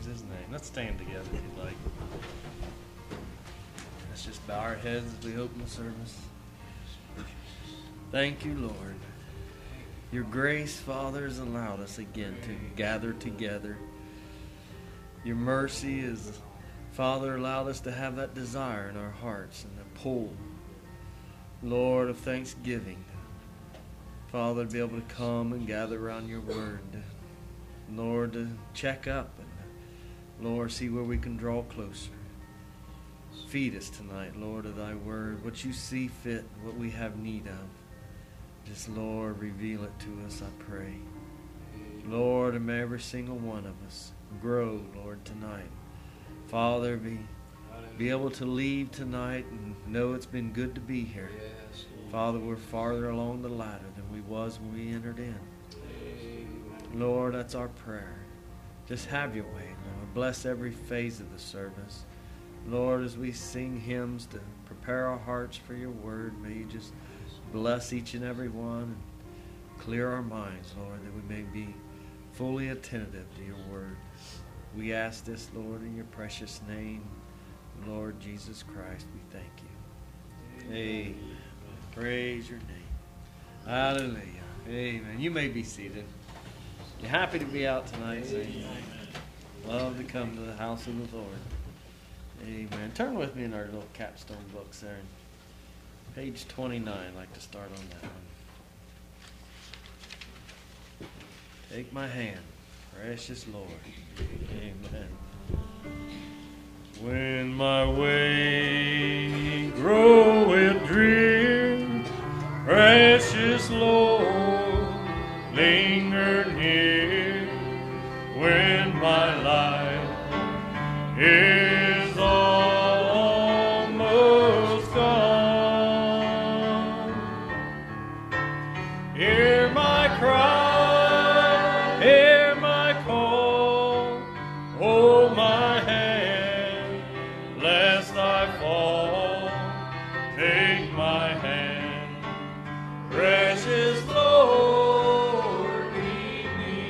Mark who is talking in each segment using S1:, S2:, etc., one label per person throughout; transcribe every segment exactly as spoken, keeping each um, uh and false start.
S1: his name. Let's stand together if you'd like. Let's just bow our heads as we open the service. Thank you, Lord. Your grace, Father, has allowed us again to gather together. Your mercy has, Father, allowed us to have that desire in our hearts and the pull, Lord, of thanksgiving. Father, to be able to come and gather around your word. Lord, to check up and, Lord, see where we can draw closer. Feed us tonight, Lord, of thy word, what you see fit, what we have need of. Just, Lord, reveal it to us, I pray. Lord, and may every single one of us grow, Lord, tonight. Father, be, be able to leave tonight and know it's been good to be here. Father, we're farther along the ladder than we was when we entered in. Lord, that's our prayer. Just have your way, Lord. Bless every phase of the service. Lord, as we sing hymns to prepare our hearts for your word, may you just bless each and every one and clear our minds, Lord, that we may be fully attentive to your word. We ask this, Lord, in your precious name, Lord Jesus Christ, we thank you. Amen. Praise your name. Hallelujah. Amen. You may be seated. You're happy to be out tonight, saying, love to come to the house of the Lord. Amen. Turn with me in our little capstone books there. Page twenty-nine, I'd like to start on that one. Take my hand, precious Lord. Amen. When my way groweth drear, precious Lord, linger near. When my life is almost gone, hear my cry, hear my call, hold my hand, lest I fall. Take my hand, precious Lord, lead me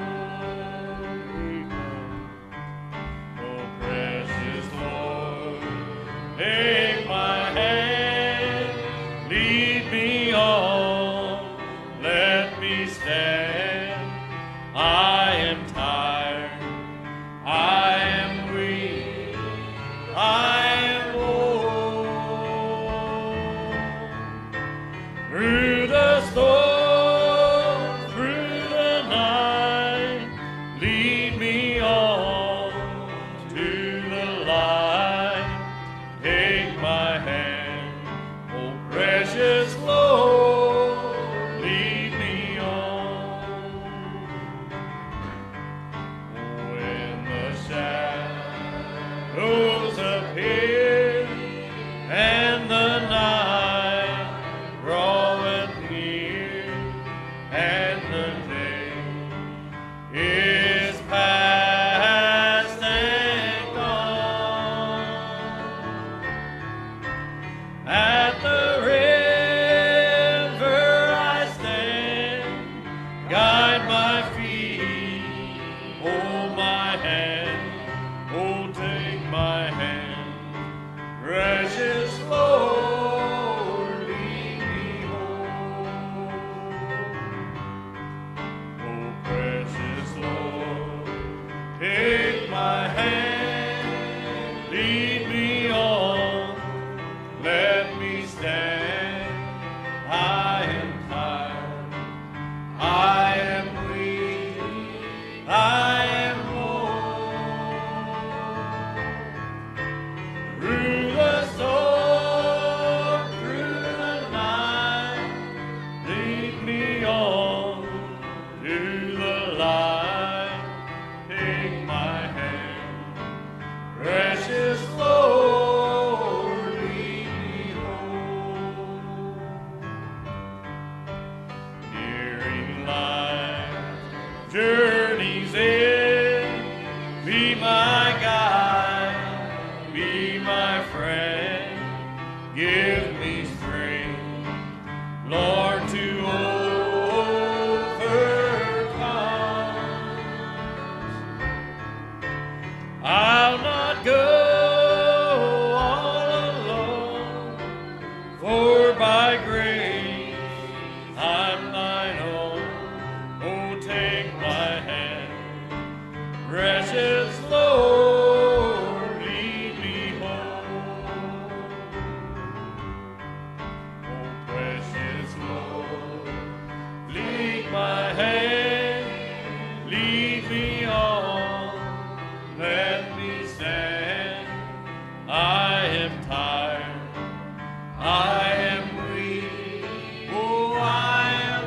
S1: home. Oh, precious Lord, take my hand, lead me on, let me stand. I am tired, I am weak, I am old. Through the storm, through the night, lead me on to the light. Take my hand, oh precious Lord, lead me on. When the shadows appear and the night draweth near, and the day is past and gone, at the river I stand, guide my feet, hold my hand, oh take my hand, precious Lord, lead me home. Oh precious Lord, take my hand, lead me on, let me stand. I am tired, I am weak, I am old. Through the storm, through the night, lead me on to the light. Take my hand, precious Lord, lead me home. Nearing life's journey's end, be my guide, be my friend, give me strength, Lord, to overcome. take my hand. Precious Lord, lead me home. Oh, precious Lord, lead my hand, lead me on, let me stand. I am tired, I am weak, oh, I am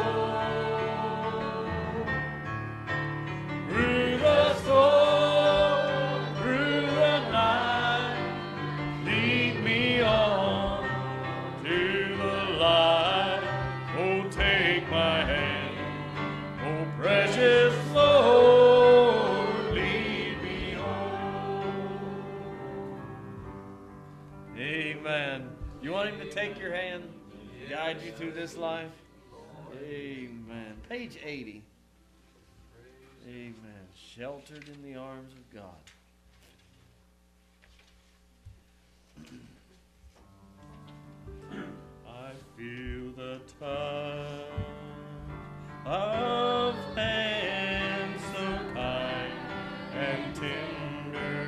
S1: old. Through the storm, through the night, lead me on to the light. Oh, take my hand, oh, precious Lord, lead me home. Amen. You want him to take your hand, guide you through this life? Amen. Page eighty. Amen. Sheltered in the arms of God. I feel the touch of hands so kind and tender.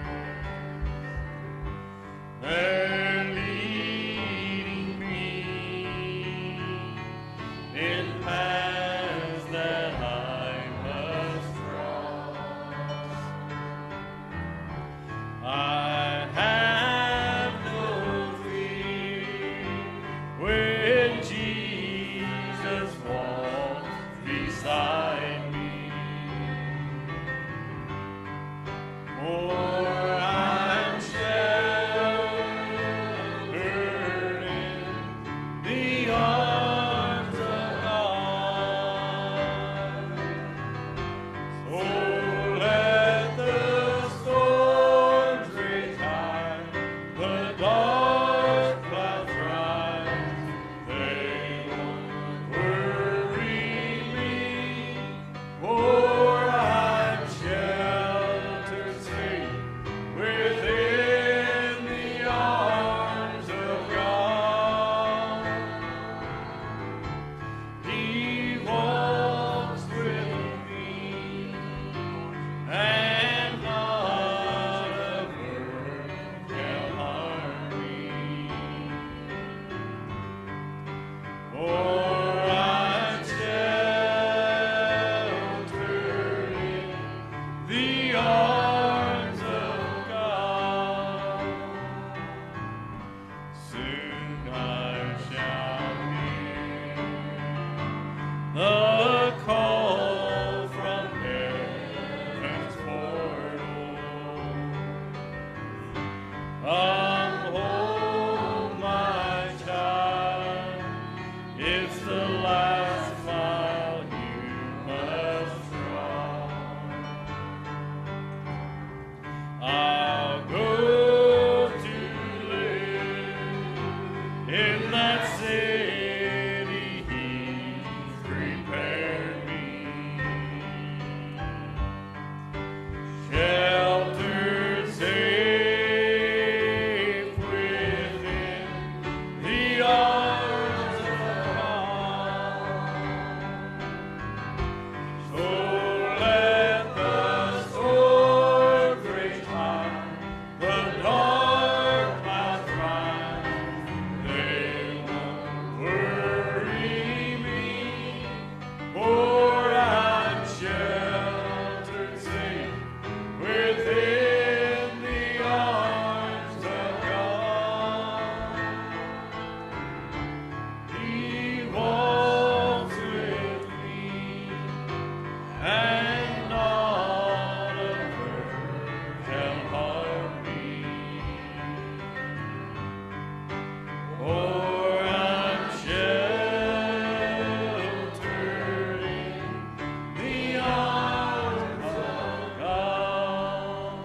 S1: They're leading me in paths that I must cross. I have no fear when Jesus walks beside me. For I'm sheltered in the arms of God. So let the storms rage high, the dark clouds rise, they won't worry me, for I'm sheltered safe within the arms of God. He walks with me, and not a word shall harm me. For I'm sheltered in the arms of God. Soon I shall hear the call from heaven's portal. Come home, my child. It's the last mile you must trot. I'll go to live in that city He's prepared me. Sheltered safe within the arms of God. So let the storm rage high, the dark clouds rise, they won't worry me, for I'm sheltered safe within the arms of God. He walks with me, and not a word shall harm me. For I'm sheltered in the arms of God.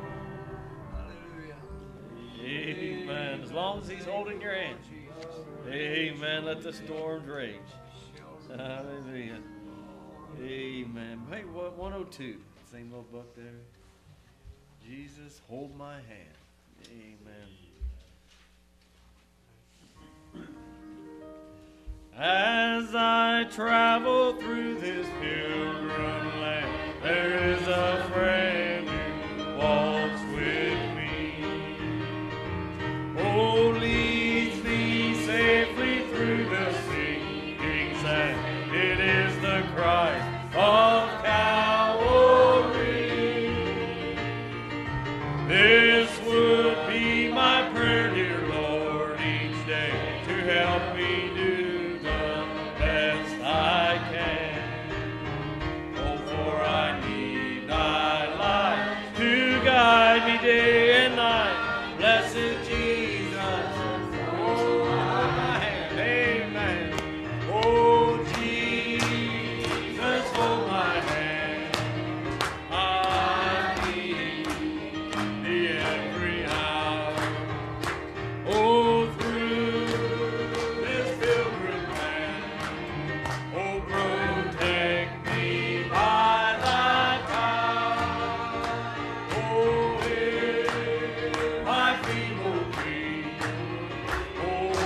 S1: Amen. As long as he's holding your hand. Amen. Let the storms rage. Hallelujah. Amen. Hey, what one oh two. Same little book there. Jesus, hold my hand. Amen. As I travel through this pilgrim land, there is a friend who walks with me. Oh, leads me safely through the sinking sand. It is the Christ of Calvary. This would be my prayer, dear Lord, each day to help me do the best I can. Oh, for I need thy light to guide me day and night. Blessed Jesus, hold my hand, amen. Oh, Jesus, hold my hand. I need thee every hour. Oh, through this pilgrim land, oh, protect me by thy power. Oh, hear my feeble plea. Oh,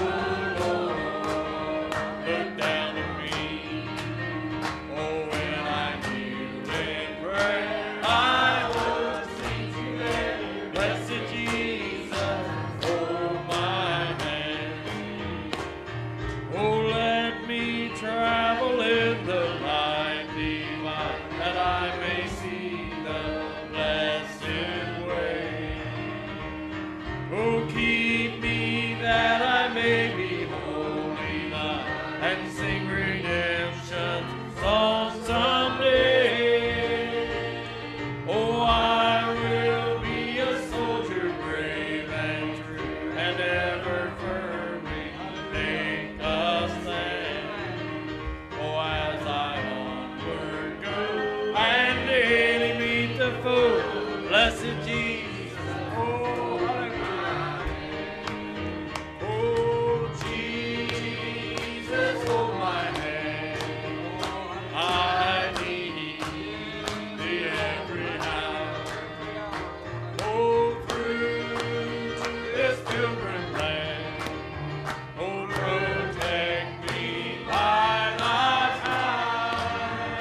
S1: Lord, look down on me. Oh, when I kneel in prayer, I want to sing to thee. Blessed Jesus, hold my hand. Oh, let me travel in the light divine, that I may see the blessed way. Oh, keep me that I may be holy thine, and sing redemption's song someday. Oh, I will be a soldier brave and true, and ever firmly take a stand. Oh, as I onward go, and daily meet the foe, blessed Jesus, oh, hallelujah. Oh, Jesus, hold my hand. I need thee every hour. Oh, through this pilgrim land, oh, protect me by thy power.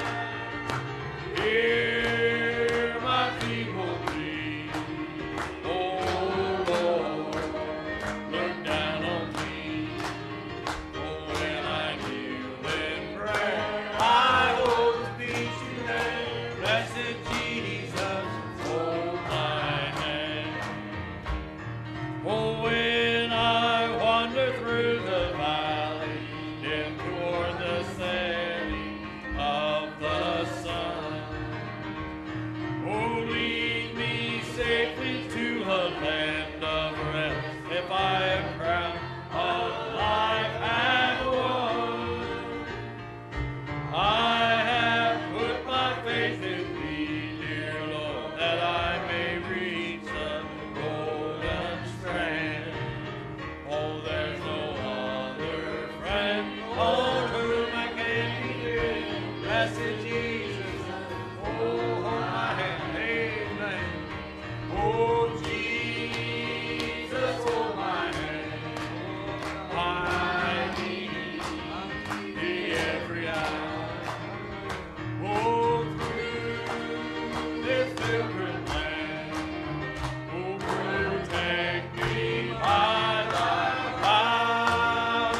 S1: Hear my feeble plea. Oh, Lord, look down on me. Oh, when I kneel in prayer, I hope to be today. Blessed Jesus, hold my hand. Oh, when I wander through the valley, dim toward the setting of the sun. Oh, lead me safely to a land of rest, if I am crowned of life and won. I have put my faith in thee, dear Lord, that I may reach the golden strand. Oh, there's no other friend on whom I can depend. Blessed Jesus, oh, hold my hand, amen. Oh, Jesus, hold my hand. I need thee every hour. Oh, through this pilgrim land, oh, protect me by thy power.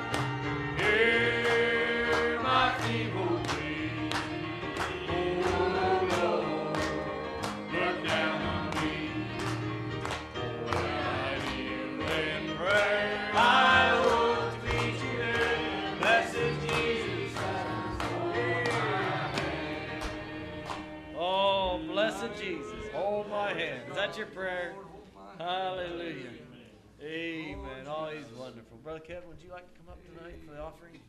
S1: Hear my feeble plea. Oh, Lord, look down on me. Oh, when I kneel in prayer, I hope to be today. Blessed Jesus, hold my hand. Oh, blessed Jesus, hold my hand. Is that your prayer? Hallelujah. Amen. Oh, he's wonderful. Brother Kevin, would you like to come up tonight for the offering?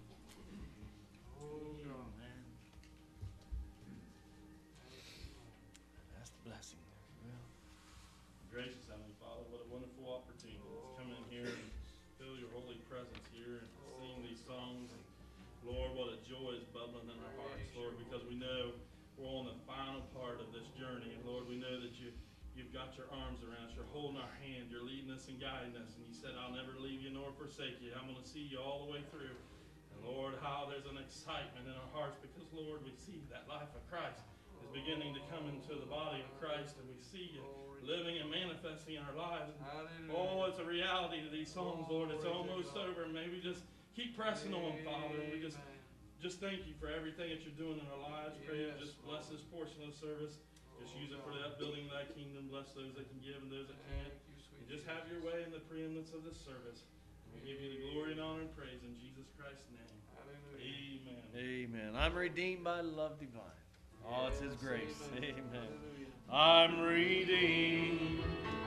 S1: That's the blessing. Well,
S2: Gracious Heavenly Father, what a wonderful opportunity to come in here and feel your holy presence here and sing these songs. And Lord, what a joy is bubbling in our hearts, Lord, because we know we're on the final part of this journey. And Lord, we know that you, you've got your arms around us. You're holding our hand. You're leading us and guiding us. And you said, I'll never leave you nor forsake you. I'm going to see you all the way through. And Lord, how there's an excitement in our hearts because, Lord, we see that life of Christ is beginning to come into the body of Christ, and we see it living and manifesting in our lives. Oh, it's a reality to these songs, Lord. It's almost over. May we just keep pressing on, Father. And we just, just thank you for everything that you're doing in our lives. Pray you just bless this portion of the service. Just use it for that building of that kingdom. Bless those that can give and those that can't. And just have your way in the preeminence of this service. We give you the glory and honor and praise in Jesus Christ's name. Amen.
S1: Amen. I'm redeemed by love divine. Oh, it's His grace. Amen. I'm redeemed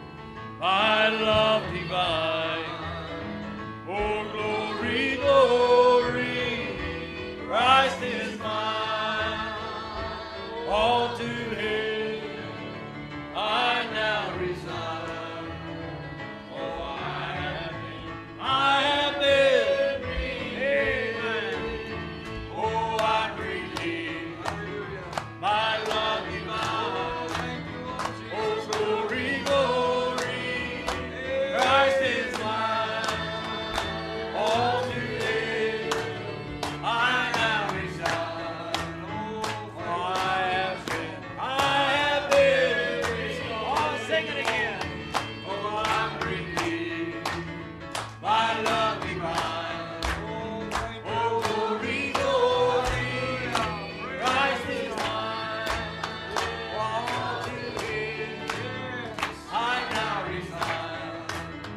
S1: by love divine. Oh, glory, glory, Christ is mine. All to Him I now resign. Oh, I have been, I have been redeemed. Oh, I'm redeemed by love divine. Oh, glory, glory, Christ is mine. All to Him I now resign. Oh, I have been, I have been restored. Oh, sing it again. Oh, I'm redeemed by love divine. Oh, glory, glory, Christ is mine. All to Him I now resign.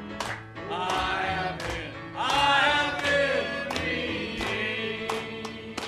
S1: I have been, I have been redeemed.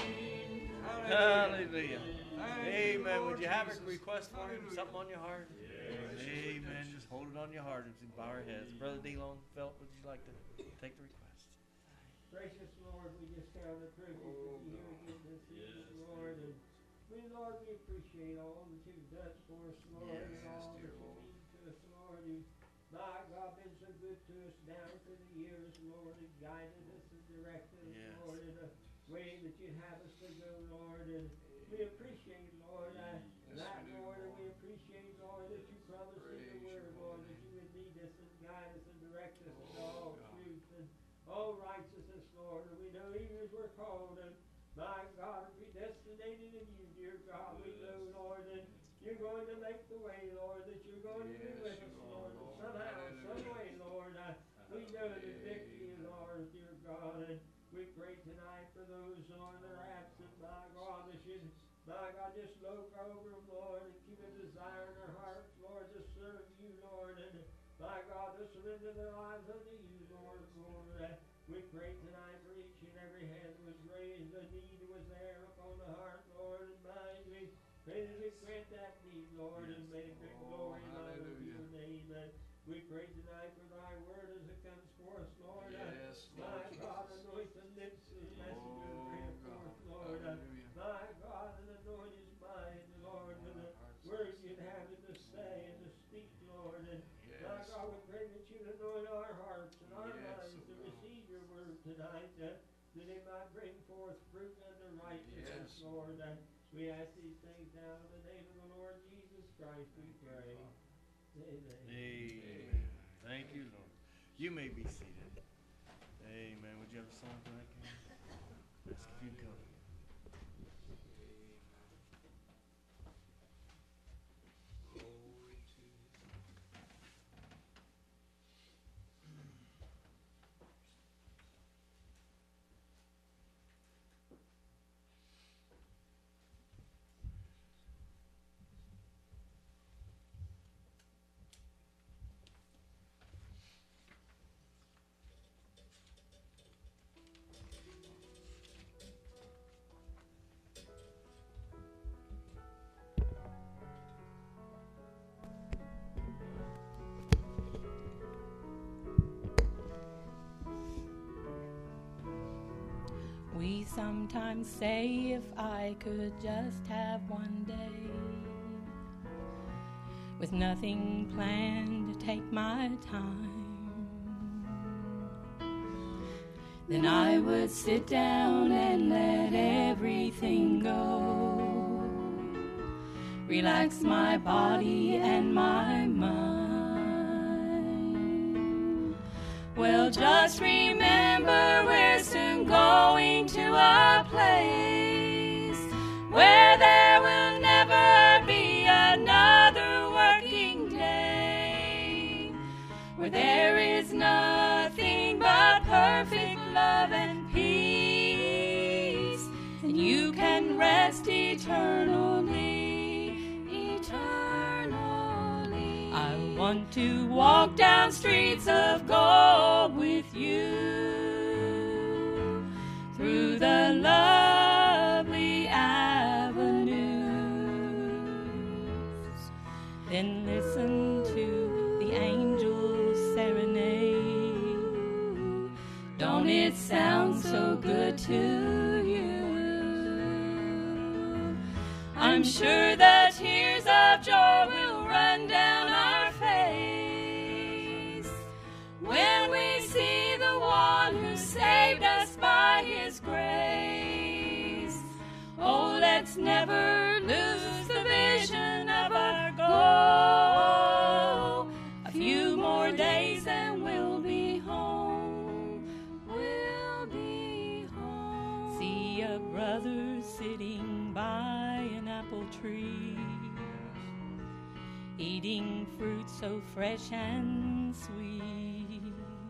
S1: Hallelujah. Amen. Would you have a request for Him? Something on your heart? Amen. Just hold it on your heart and bow our heads. Brother DeLon Felt, would you like to take the request?
S3: Gracious Lord, we just count the privilege to be here again this evening, Lord. And we, Lord, we appreciate all that you've done for us, Lord,
S1: Yes,
S3: and all that
S1: dear
S3: you
S1: Lord.
S3: mean to us, Lord. You, my God, been so good to us down through the years, Lord, and guided us and directed us,
S1: Yes.
S3: Lord, in a way that you'd have us to go, Lord. And we appreciate, Lord, uh, that, Lord, and we appreciate, Lord, that you promised in your word, Lord, that you would lead us and guide us and direct us into all truth and all righteousness, Lord. And we know even as we're called, and my God, predestinated in you, dear God, we know, Lord, that you're going to make the way, Lord, that you're going to be with us, Lord. And somehow, some way, Lord, uh, we know that victory is ours, dear God. And we pray tonight for those, Lord, that are absent, my God, that should, my God, just look over them, Lord, and keep a desire in their hearts, Lord, to serve you, Lord, and my God, to surrender their lives unto you, Lord, Lord. Uh, we pray tonight for each and every hand that was raised, the need that was there upon the heart, Lord, and mind. We pray that you grant that need, Lord, and make the glory and honor to your name. And we pray tonight for thy word as it comes forth, Lord.
S4: Yes,
S3: Uh, my God, anoint the lips of the messenger and bring it forth, Lord. Uh, my God, and anoint his mind, Lord, with the words you'd have him to say and to speak, Lord. And my God, we pray that you'd anoint our hearts and our minds to receive your word tonight, uh, that it might bring forth fruit unto righteousness,
S4: Yes.
S3: Lord. Uh, we ask these things now in the name of the Lord Jesus Christ, we pray. Amen.
S1: Amen. Thank you, Lord. You may be seated. Amen. Would you have a song for that, Karen? Ask if you'd come.
S5: We sometimes say if I could just have one day with nothing planned to take my time, then I would sit down and let everything go, relax my body and my mind. Well, just remember we're soon going to a place where there will never be another working day, where there is nothing but perfect love and peace, and you can rest eternally, eternally. I want to walk down streets of gold with you through the lovely avenues, then listen to the angels serenade. Don't it sound so good to you? I'm sure the tears of joy will run down our face when we see the one who saved us by his grace. Oh, let's never lose the vision of our goal. A few more days and we'll be home. We'll be home. See a brother sitting by an apple tree, eating fruit so fresh and sweet.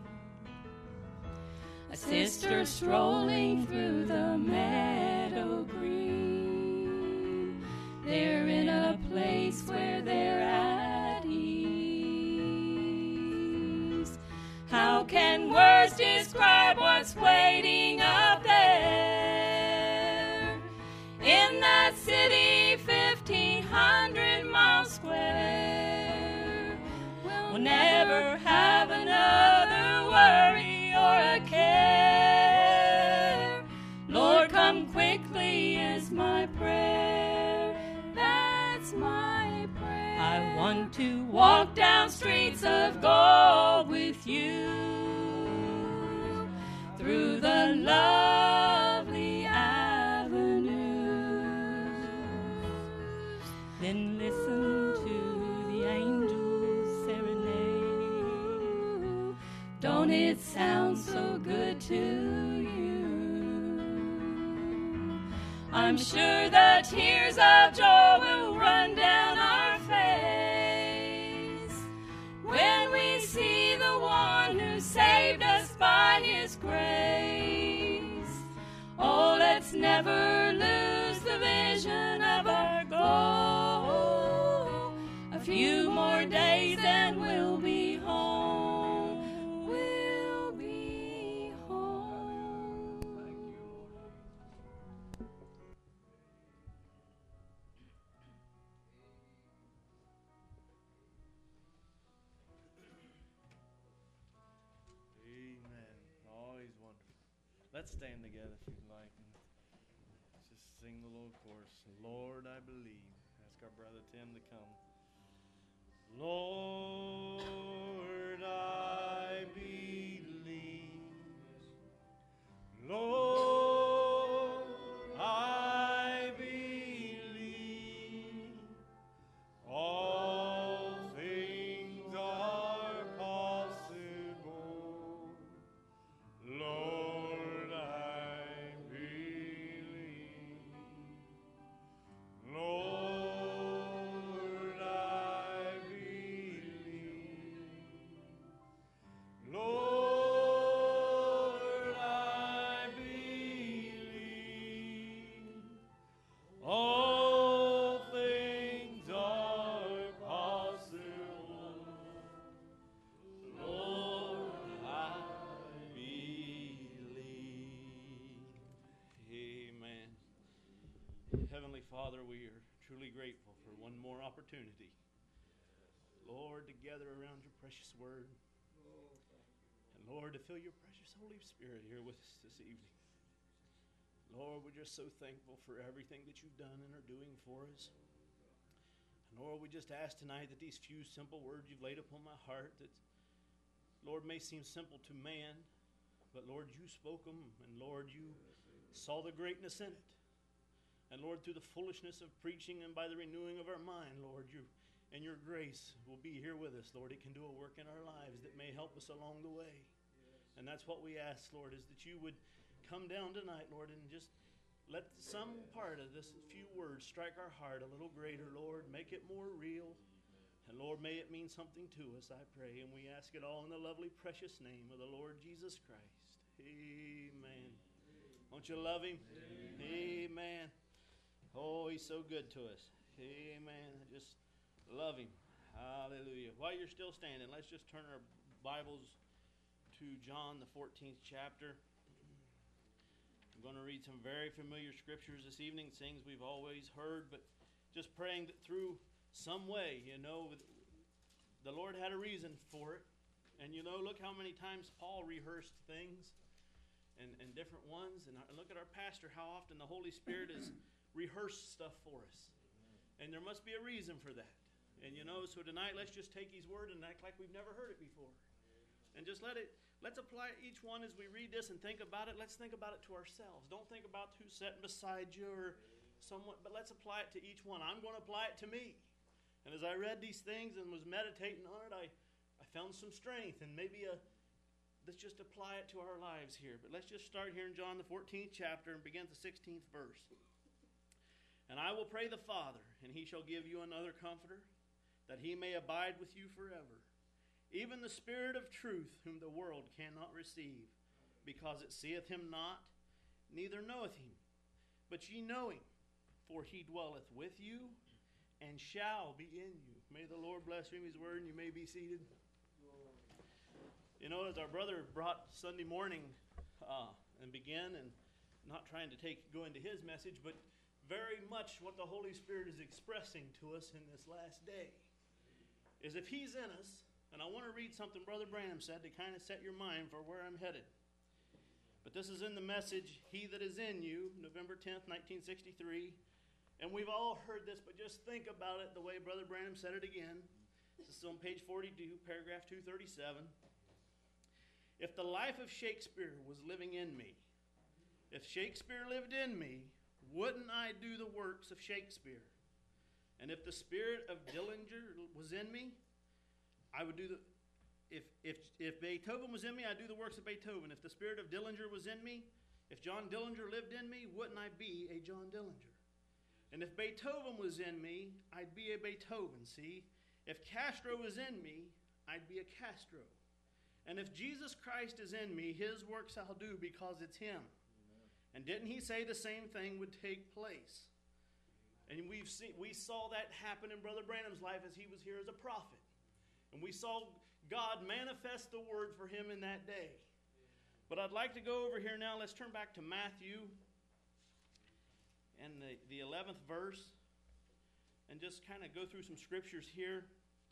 S5: A sister strolling through the meadow green. They're in a place where they're at ease. How can words describe what's waiting up there in that city fifteen hundred miles square? We'll never have another worry or a care. Lord, come quickly is my prayer. That's my prayer. I want to walk down streets of gold with you through the lovely avenues. Then listen to the angels serenade. Don't it sound so good to you? I'm sure the tears of joy will run down our face when we see the one who saved us by his grace. Oh, let's never lose the vision of our goal. A few more days and we'll be home. We'll be home.
S1: Amen. Always wonderful. Let's stand together if you'd like and just sing the little chorus. Lord, I believe. Ask our brother Tim to come. Lord, I believe. Lord, I believe. All things are possible. Lord, I believe. Lord, I believe. Lord, I believe. All things are possible. Lord, I believe.
S2: Amen. Heavenly Father, we are truly grateful for one more opportunity, Lord, to gather around your precious word. And Lord, to feel your precious Holy Spirit here with us this evening. Lord, we're just so thankful for everything that you've done and are doing for us. And Lord, we just ask tonight that these few simple words you've laid upon my heart that, Lord, may seem simple to man, but Lord, you spoke them, and Lord, you saw the greatness in it. And Lord, through the foolishness of preaching and by the renewing of our mind, Lord, you and your grace will be here with us, Lord. It can do a work in our lives that may help us along the way. And that's what we ask, Lord, is that you would come down tonight, Lord, and just let some part of this few words strike our heart a little greater, Lord. Make it more real. And Lord, may it mean something to us, I pray. And we ask it all in the lovely, precious name of the Lord Jesus Christ. Amen. Won't you love him? Amen. Amen. Oh, he's so good to us. Amen. I just love him. Hallelujah. While you're still standing, let's just turn our Bibles to John, the fourteenth chapter. I'm going to read some very familiar scriptures this evening, things we've always heard, but just praying that through some way, you know, the Lord had a reason for it. And, you know, look how many times Paul rehearsed things and, and different ones. And look at our pastor, how often the Holy Spirit has rehearsed stuff for us. And there must be a reason for that. And, you know, so tonight let's just take his word and act like we've never heard it before. And just let it, let's apply each one as we read this and think about it. Let's think about it to ourselves. Don't think about who's sitting beside you or someone, but let's apply it to each one. I'm going to apply it to me. And as I read these things and was meditating on it, I, I found some strength. And maybe a, let's just apply it to our lives here. But let's just start here in John, the fourteenth chapter, and begin at the sixteenth verse. And I will pray the Father, and he shall give you another comforter, that he may abide with you forever. Even the Spirit of truth, whom the world cannot receive, because it seeth him not, neither knoweth him. But ye know him, for he dwelleth with you, and shall be in you. May the Lord bless you in his word, and you may be seated. You know, as our brother brought Sunday morning uh, and began, and not trying to take go into his message, but very much what the Holy Spirit is expressing to us in this last day is if he's in us. And I want to read something Brother Branham said to kind of set your mind for where I'm headed. But this is in the message, He That Is In You, November tenth, nineteen sixty-three. And we've all heard this, but just think about it the way Brother Branham said it again. This is on page forty-two, paragraph two thirty-seven. If the life of Shakespeare was living in me, if Shakespeare lived in me, wouldn't I do the works of Shakespeare? And if the spirit of Dillinger was in me, I would do the, if if if Beethoven was in me, I'd do the works of Beethoven. If the spirit of Dillinger was in me, if John Dillinger lived in me, wouldn't I be a John Dillinger? And if Beethoven was in me, I'd be a Beethoven, see? If Castro was in me, I'd be a Castro. And if Jesus Christ is in me, his works I'll do because it's him. Amen. And didn't he say the same thing would take place? And we've seen, we saw that happen in Brother Branham's life as he was here as a prophet. And we saw God manifest the word for him in that day. But I'd like to go over here now. Let's turn back to Matthew and the, the eleventh verse and just kind of go through some scriptures here.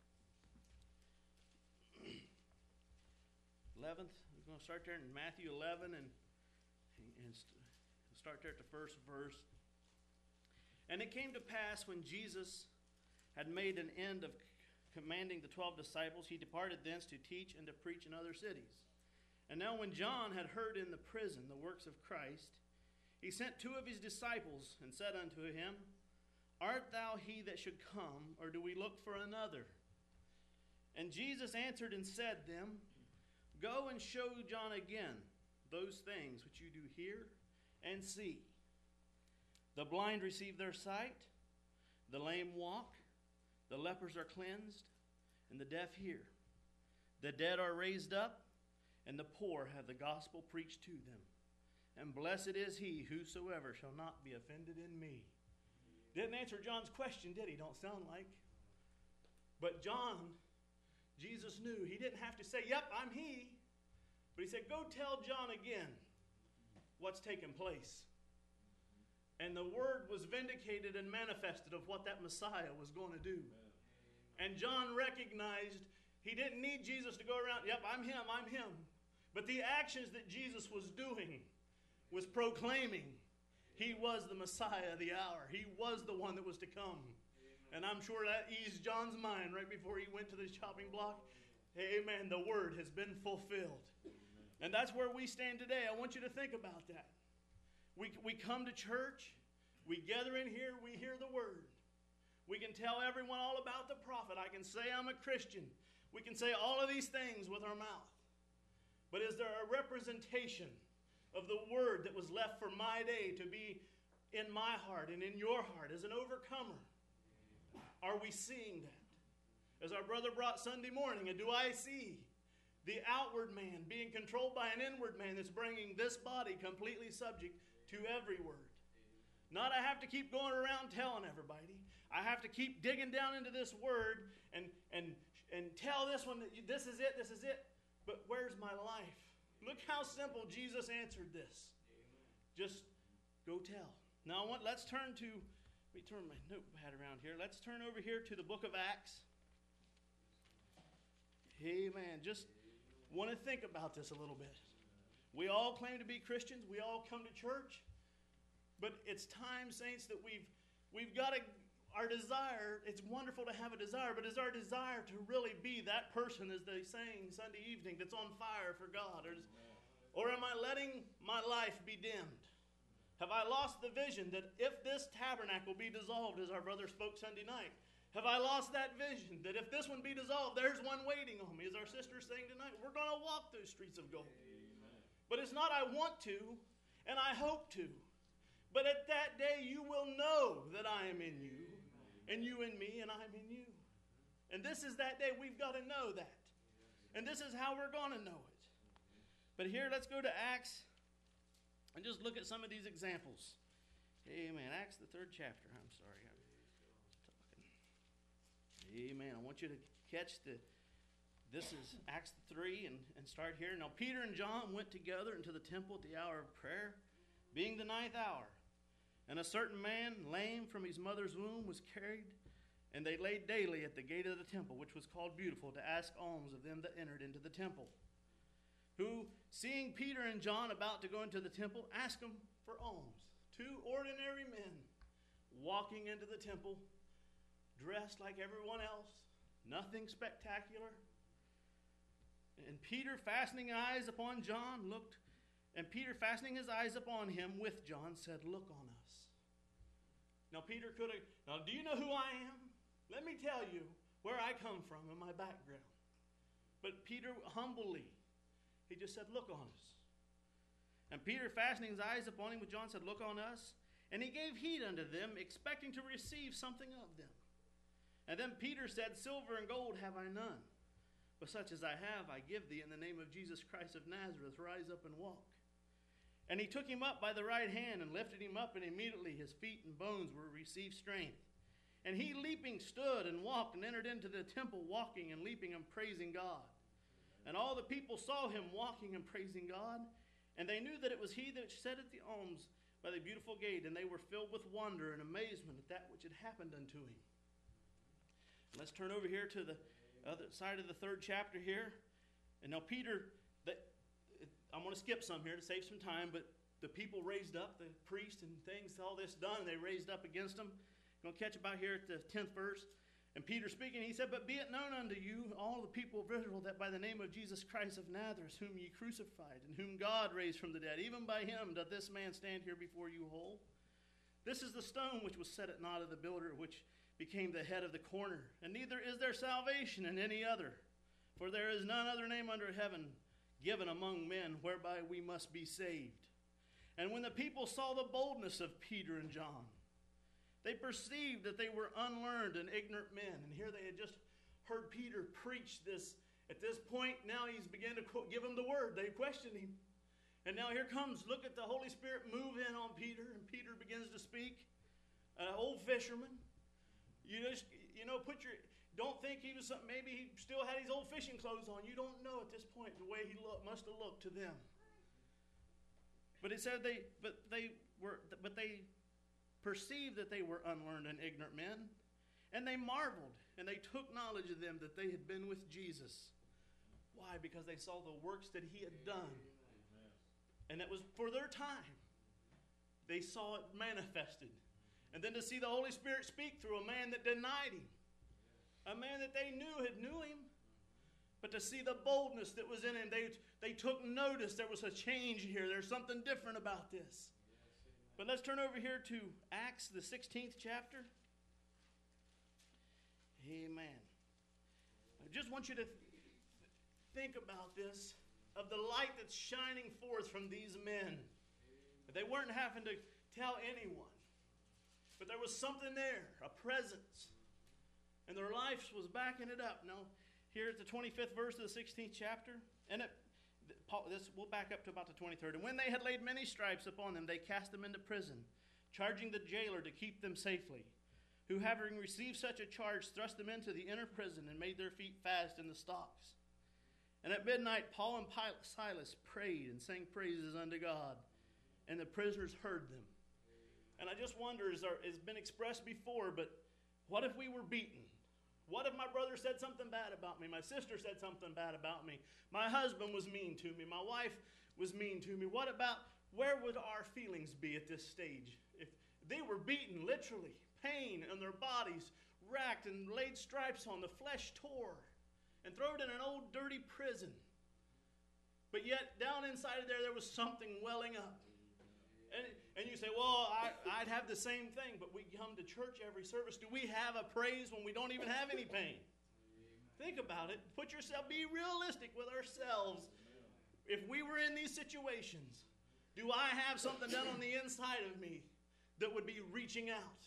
S2: eleventh, we're going to start there in Matthew eleven and, and start there at the first verse. And it came to pass when Jesus had made an end of commanding the twelve disciples, he departed thence to teach and to preach in other cities. And now when John had heard in the prison the works of Christ, he sent two of his disciples and said unto him, Art thou he that should come, or do we look for another? And Jesus answered and said them, Go and show John again those things which you do hear and see. The blind receive their sight, the lame walk, the lepers are cleansed, and the deaf hear. The dead are raised up, and the poor have the gospel preached to them. And blessed is he whosoever shall not be offended in me. Didn't answer John's question, did he? Don't sound like. But John, Jesus knew. He didn't have to say, Yep, I'm he. But he said, Go tell John again what's taken place. And the word was vindicated and manifested of what that Messiah was going to do. Amen. And John recognized he didn't need Jesus to go around, yep, I'm him, I'm him. But the actions that Jesus was doing was proclaiming he was the Messiah of the hour. He was the one that was to come. Amen. And I'm sure that eased John's mind right before he went to the chopping block. Amen. The word has been fulfilled. Amen. And that's where we stand today. I want you to think about that. We, we come to church, we gather in here, we hear the word. We can tell everyone all about the prophet. I can say I'm a Christian. We can say all of these things with our mouth. But is there a representation of the word that was left for my day to be in my heart and in your heart as an overcomer? Are we seeing that? As our brother brought Sunday morning, and do I see the outward man being controlled by an inward man that's bringing this body completely subject to every word? Not I have to keep going around telling everybody. I have to keep digging down into this word and and and tell this one that this is it, this is it. But where's my life? Look how simple Jesus answered this. Just go tell. Now I want, let's turn to, let me turn my notepad around here. Let's turn over here to the book of Acts. Amen. Just want to think about this a little bit. We all claim to be Christians. We all come to church. But it's time, saints, that we've we've got to, our desire, it's wonderful to have a desire, but is our desire to really be that person, as they sang Sunday evening, that's on fire for God? Or, is, or am I letting my life be dimmed? Have I lost the vision that if this tabernacle be dissolved, as our brother spoke Sunday night, have I lost that vision that if this one be dissolved, there's one waiting on me? As our sister sang tonight, we're going to walk those streets of gold. Amen. But it's not I want to, and I hope to. But at that day, you will know that I am in you, and you in me, and I'm in you. And this is that day. We've got to know that. And this is how we're going to know it. But here, let's go to Acts and just look at some of these examples. Amen. Acts, the third chapter. I'm sorry. I'm talking. Amen. I want you to catch the, this is Acts three, and, and start here. Now, Peter and John went together into the temple at the hour of prayer, being the ninth hour. And a certain man, lame from his mother's womb, was carried, and they laid daily at the gate of the temple, which was called Beautiful, to ask alms of them that entered into the temple. Who, seeing Peter and John about to go into the temple, asked them for alms. Two ordinary men walking into the temple, dressed like everyone else, nothing spectacular. And Peter, fastening eyes upon John, looked And Peter, fastening his eyes upon him with John, said, "Look on us." Now Peter could have, now do you know who I am? Let me tell you where I come from and my background. But Peter, humbly, he just said, "Look on us." And Peter, fastening his eyes upon him with John, said, "Look on us." And he gave heed unto them, expecting to receive something of them. And then Peter said, "Silver and gold have I none, but such as I have I give thee. In the name of Jesus Christ of Nazareth, rise up and walk." And he took him up by the right hand and lifted him up, and immediately his feet and bones were received strength. And he, leaping, stood and walked and entered into the temple, walking and leaping and praising God. And all the people saw him walking and praising God, and they knew that it was he that sat at the alms by the beautiful gate, and they were filled with wonder and amazement at that which had happened unto him. Let's turn over here to the other side of the third chapter here. And now Peter, the, I'm going to skip some here to save some time, but the people raised up, the priest and things, all this done, they raised up against them. I'm going to catch about here at the tenth verse. And Peter speaking, he said, "But be it known unto you, all the people of Israel, that by the name of Jesus Christ of Nazareth, whom ye crucified, and whom God raised from the dead, even by him doth this man stand here before you whole. This is the stone which was set at naught of the builder, which became the head of the corner. And neither is there salvation in any other, for there is none other name under heaven given among men whereby we must be saved." And when the people saw the boldness of Peter and John, they perceived that they were unlearned and ignorant men. And here they had just heard Peter preach this. At this point, now he's beginning to give them the word. They questioned him. And now here comes, look at the Holy Spirit move in on Peter, and Peter begins to speak. An old fisherman. You just, you know, put your, don't think he was something, maybe he still had his old fishing clothes on. You don't know at this point the way he looked, must have looked to them. But it said they, but they were, but they perceived that they were unlearned and ignorant men, and they marveled, and they took knowledge of them that they had been with Jesus. Why? Because they saw the works that he had done. And that was for their time. They saw it manifested. And then to see the Holy Spirit speak through a man that denied him. A man that they knew had knew him. But to see the boldness that was in him, they, they took notice there was a change here. There's something different about this. But let's turn over here to Acts, the sixteenth chapter. Amen. I just want you to th- think about this of the light that's shining forth from these men. They weren't having to tell anyone. But there was something there, a presence. And their life was backing it up. Now, here at the twenty-fifth verse of the sixteenth chapter, and it, Paul, this, we'll back up to about the twenty-third. And when they had laid many stripes upon them, they cast them into prison, charging the jailer to keep them safely, who, having received such a charge, thrust them into the inner prison and made their feet fast in the stocks. And at midnight, Paul and Silas prayed and sang praises unto God, and the prisoners heard them. And I just wonder, as it's been expressed before, but what if we were beaten? What if my brother said something bad about me? My sister said something bad about me. My husband was mean to me. My wife was mean to me. What about, where would our feelings be at this stage? If they were beaten, literally, pain in their bodies, racked and laid stripes on, the flesh tore, and thrown in an old dirty prison. But yet, down inside of there, there was something welling up. And, and you say, well, I, I'd have the same thing, but we come to church every service. Do we have a praise when we don't even have any pain? Think about it. Put yourself, be realistic with ourselves. If we were in these situations, do I have something done on the inside of me that would be reaching out?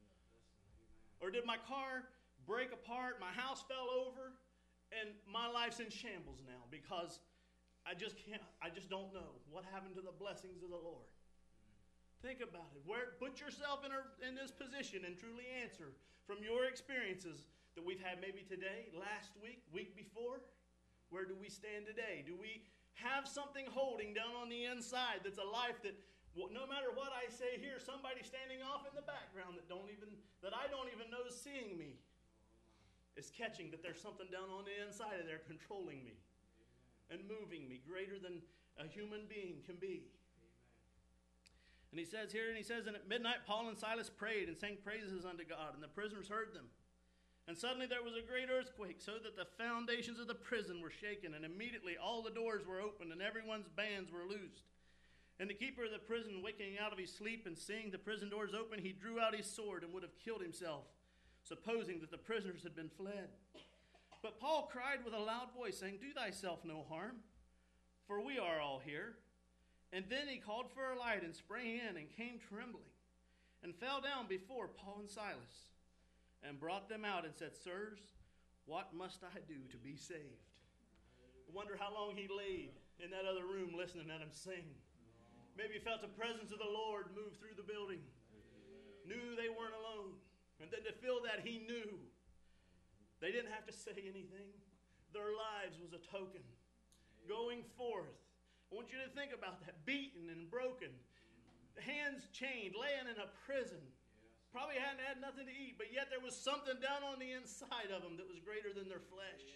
S2: Or did my car break apart, my house fell over, and my life's in shambles now because I just can't, I just don't know what happened to the blessings of the Lord? Think about it. Where, put yourself in, a, in this position and truly answer from your experiences that we've had maybe today, last week, week before. Where do we stand today? Do we have something holding down on the inside that's a life that, well, no matter what I say here, somebody standing off in the background that don't even that I don't even know is seeing me is catching that there's something down on the inside of there controlling me and moving me greater than a human being can be. And he says here, and he says, and at midnight Paul and Silas prayed and sang praises unto God, and the prisoners heard them. And suddenly there was a great earthquake, so that the foundations of the prison were shaken, and immediately all the doors were opened, and everyone's bands were loosed. And the keeper of the prison, waking out of his sleep and seeing the prison doors open, he drew out his sword and would have killed himself, supposing that the prisoners had been fled. But Paul cried with a loud voice, saying, do thyself no harm, for we are all here. And then he called for a light and sprang in and came trembling and fell down before Paul and Silas and brought them out and said, sirs, what must I do to be saved? I wonder how long he laid in that other room listening at him sing. Maybe he felt the presence of the Lord move through the building. Knew they weren't alone. And then to feel that, he knew. They didn't have to say anything. Their lives was a token. Going forth. I want you to think about that. Beaten and broken. Hands chained. Laying in a prison. Probably hadn't had nothing to eat. But yet there was something down on the inside of them that was greater than their flesh.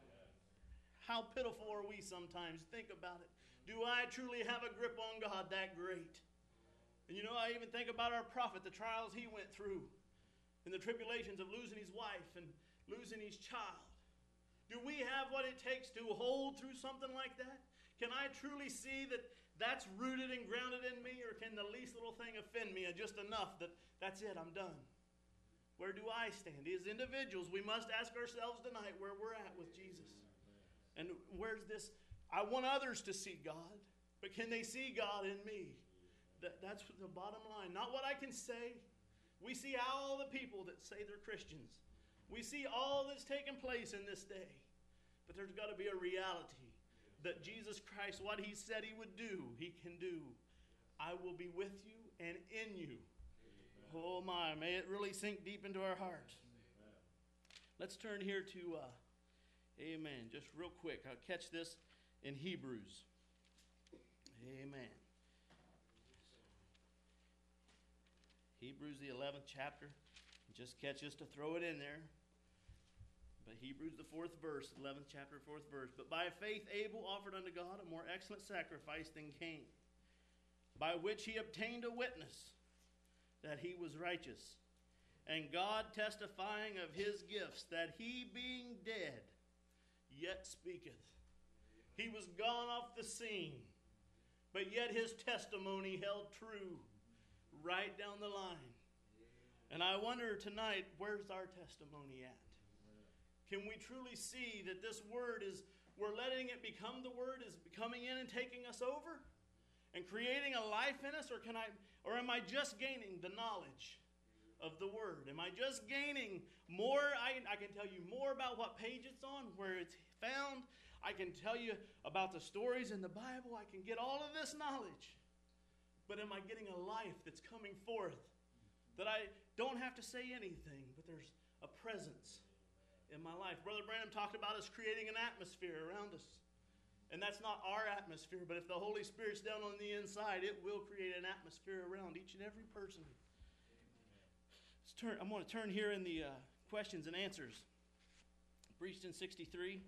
S2: How pitiful are we sometimes? Think about it. Do I truly have a grip on God that great? And you know, I even think about our prophet, the trials he went through. And the tribulations of losing his wife and losing his child. Do we have what it takes to hold through something like that? Can I truly see that that's rooted and grounded in me? Or can the least little thing offend me just enough that that's it, I'm done? Where do I stand? As individuals, we must ask ourselves tonight where we're at with Jesus. And where's this? I want others to see God, but can they see God in me? That, that's the bottom line. Not what I can say. We see all the people that say they're Christians. We see all that's taken place in this day. But there's got to be a reality that Jesus Christ, what he said he would do, he can do. I will be with you and in you. Amen. Oh my, may it really sink deep into our hearts. Amen. Let's turn here to, uh, amen, just real quick. I'll catch this in Hebrews. Amen. Hebrews, the eleventh chapter. Just catch us to throw it in there. But Hebrews, the fourth verse, eleventh chapter, fourth verse. But by faith Abel offered unto God a more excellent sacrifice than Cain, by which he obtained a witness that he was righteous, and God testifying of his gifts, that he being dead yet speaketh. He was gone off the scene, but yet his testimony held true right down the line. And I wonder tonight, where's our testimony at? Can we truly see that this word is we're letting it become the Word, is coming in and taking us over and creating a life in us? Or can I, or am I just gaining the knowledge of the Word? Am I just gaining more? I, I can tell you more about what page it's on, where it's found. I can tell you about the stories in the Bible. I can get all of this knowledge. But am I getting a life that's coming forth that I don't have to say anything, but there's a presence in my life? Brother Branham talked about us creating an atmosphere around us. And that's not our atmosphere, but if the Holy Spirit's down on the inside, it will create an atmosphere around each and every person. Let's turn, I'm going to turn here in the uh, questions and answers. Preached in sixty-three.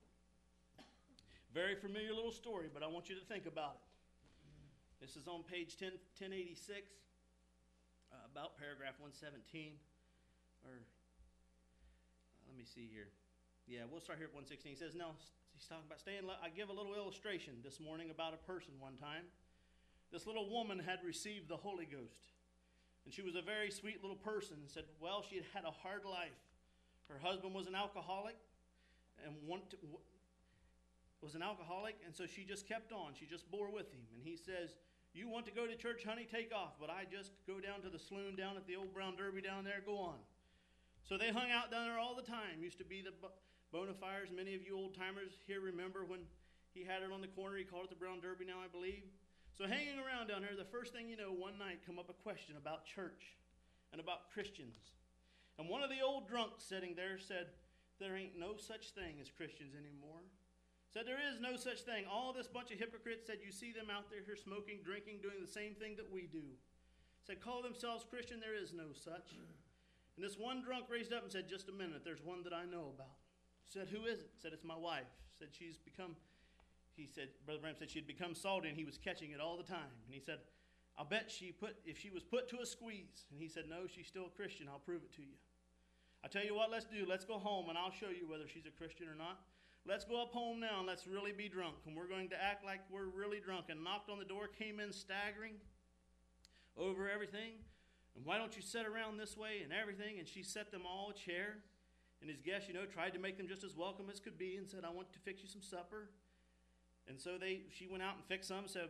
S2: Very familiar little story, but I want you to think about it. This is on page ten, ten eighty-six, uh, about paragraph one seventeen. Or, uh, let me see here. Yeah, we'll start here at one sixteen. He says, no, he's talking about staying. I give a little illustration this morning about a person one time. This little woman had received the Holy Ghost. And she was a very sweet little person. And said, well, she had had a hard life. Her husband was an alcoholic. And want to, was an alcoholic. And so she just kept on. She just bore with him. And he says, you want to go to church, honey? Take off. But I just go down to the saloon down at the old Brown Derby down there. Go on. So they hung out down there all the time. Used to be the bonfires. Many of you old-timers here remember when he had it on the corner. He called it the Brown Derby now, I believe. So hanging around down there, the first thing you know, one night come up a question about church and about Christians. And one of the old drunks sitting there said, there ain't no such thing as Christians anymore. Said there is no such thing. All this bunch of hypocrites said you see them out there here smoking, drinking, doing the same thing that we do. Said call themselves Christian, there is no such. And this one drunk raised up and said, just a minute, there's one that I know about. Said, who is it? Said, it's my wife. Said, she's become, he said, Brother Branham said she'd become salty and he was catching it all the time. And he said, I'll bet she put, if she was put to a squeeze. And he said, no, she's still a Christian. I'll prove it to you. I tell you what, let's do. Let's go home and I'll show you whether she's a Christian or not. Let's go up home now and let's really be drunk. And we're going to act like we're really drunk. And knocked on the door, came in staggering over everything. And why don't you sit around this way and everything? And she set them all a chair. And his guests, you know, tried to make them just as welcome as could be and said, I want to fix you some supper. And so they, she went out and fixed some, said,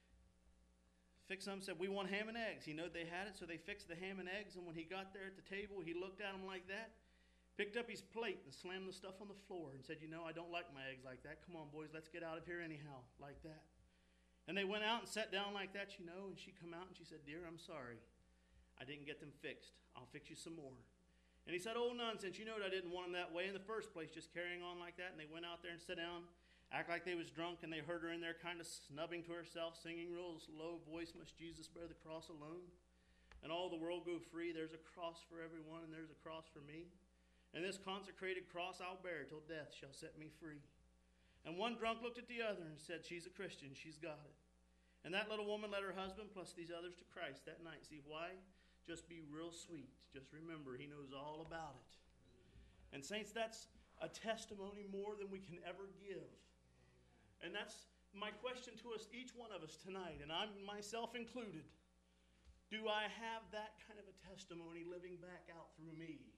S2: fixed some, said, we want ham and eggs. He knew they had it, so they fixed the ham and eggs. And when he got there at the table, he looked at them like that, picked up his plate and slammed the stuff on the floor and said, you know, I don't like my eggs like that. Come on, boys, let's get out of here anyhow, like that. And they went out and sat down like that, you know, and she come out and she said, dear, I'm sorry. I didn't get them fixed. I'll fix you some more. And he said, oh, nonsense. You know that I didn't want them that way in the first place, just carrying on like that. And they went out there and sat down, act like they was drunk, and they heard her in there kind of snubbing to herself, singing real low voice, must Jesus bear the cross alone? And all the world go free. There's a cross for everyone, and there's a cross for me. And this consecrated cross I'll bear till death shall set me free. And one drunk looked at the other and said, she's a Christian. She's got it. And that little woman led her husband plus these others to Christ that night. See why? Just be real sweet. Just remember, he knows all about it. And saints, that's a testimony more than we can ever give. And that's my question to us, each one of us tonight, and I'm myself included. Do I have that kind of a testimony living back out through me?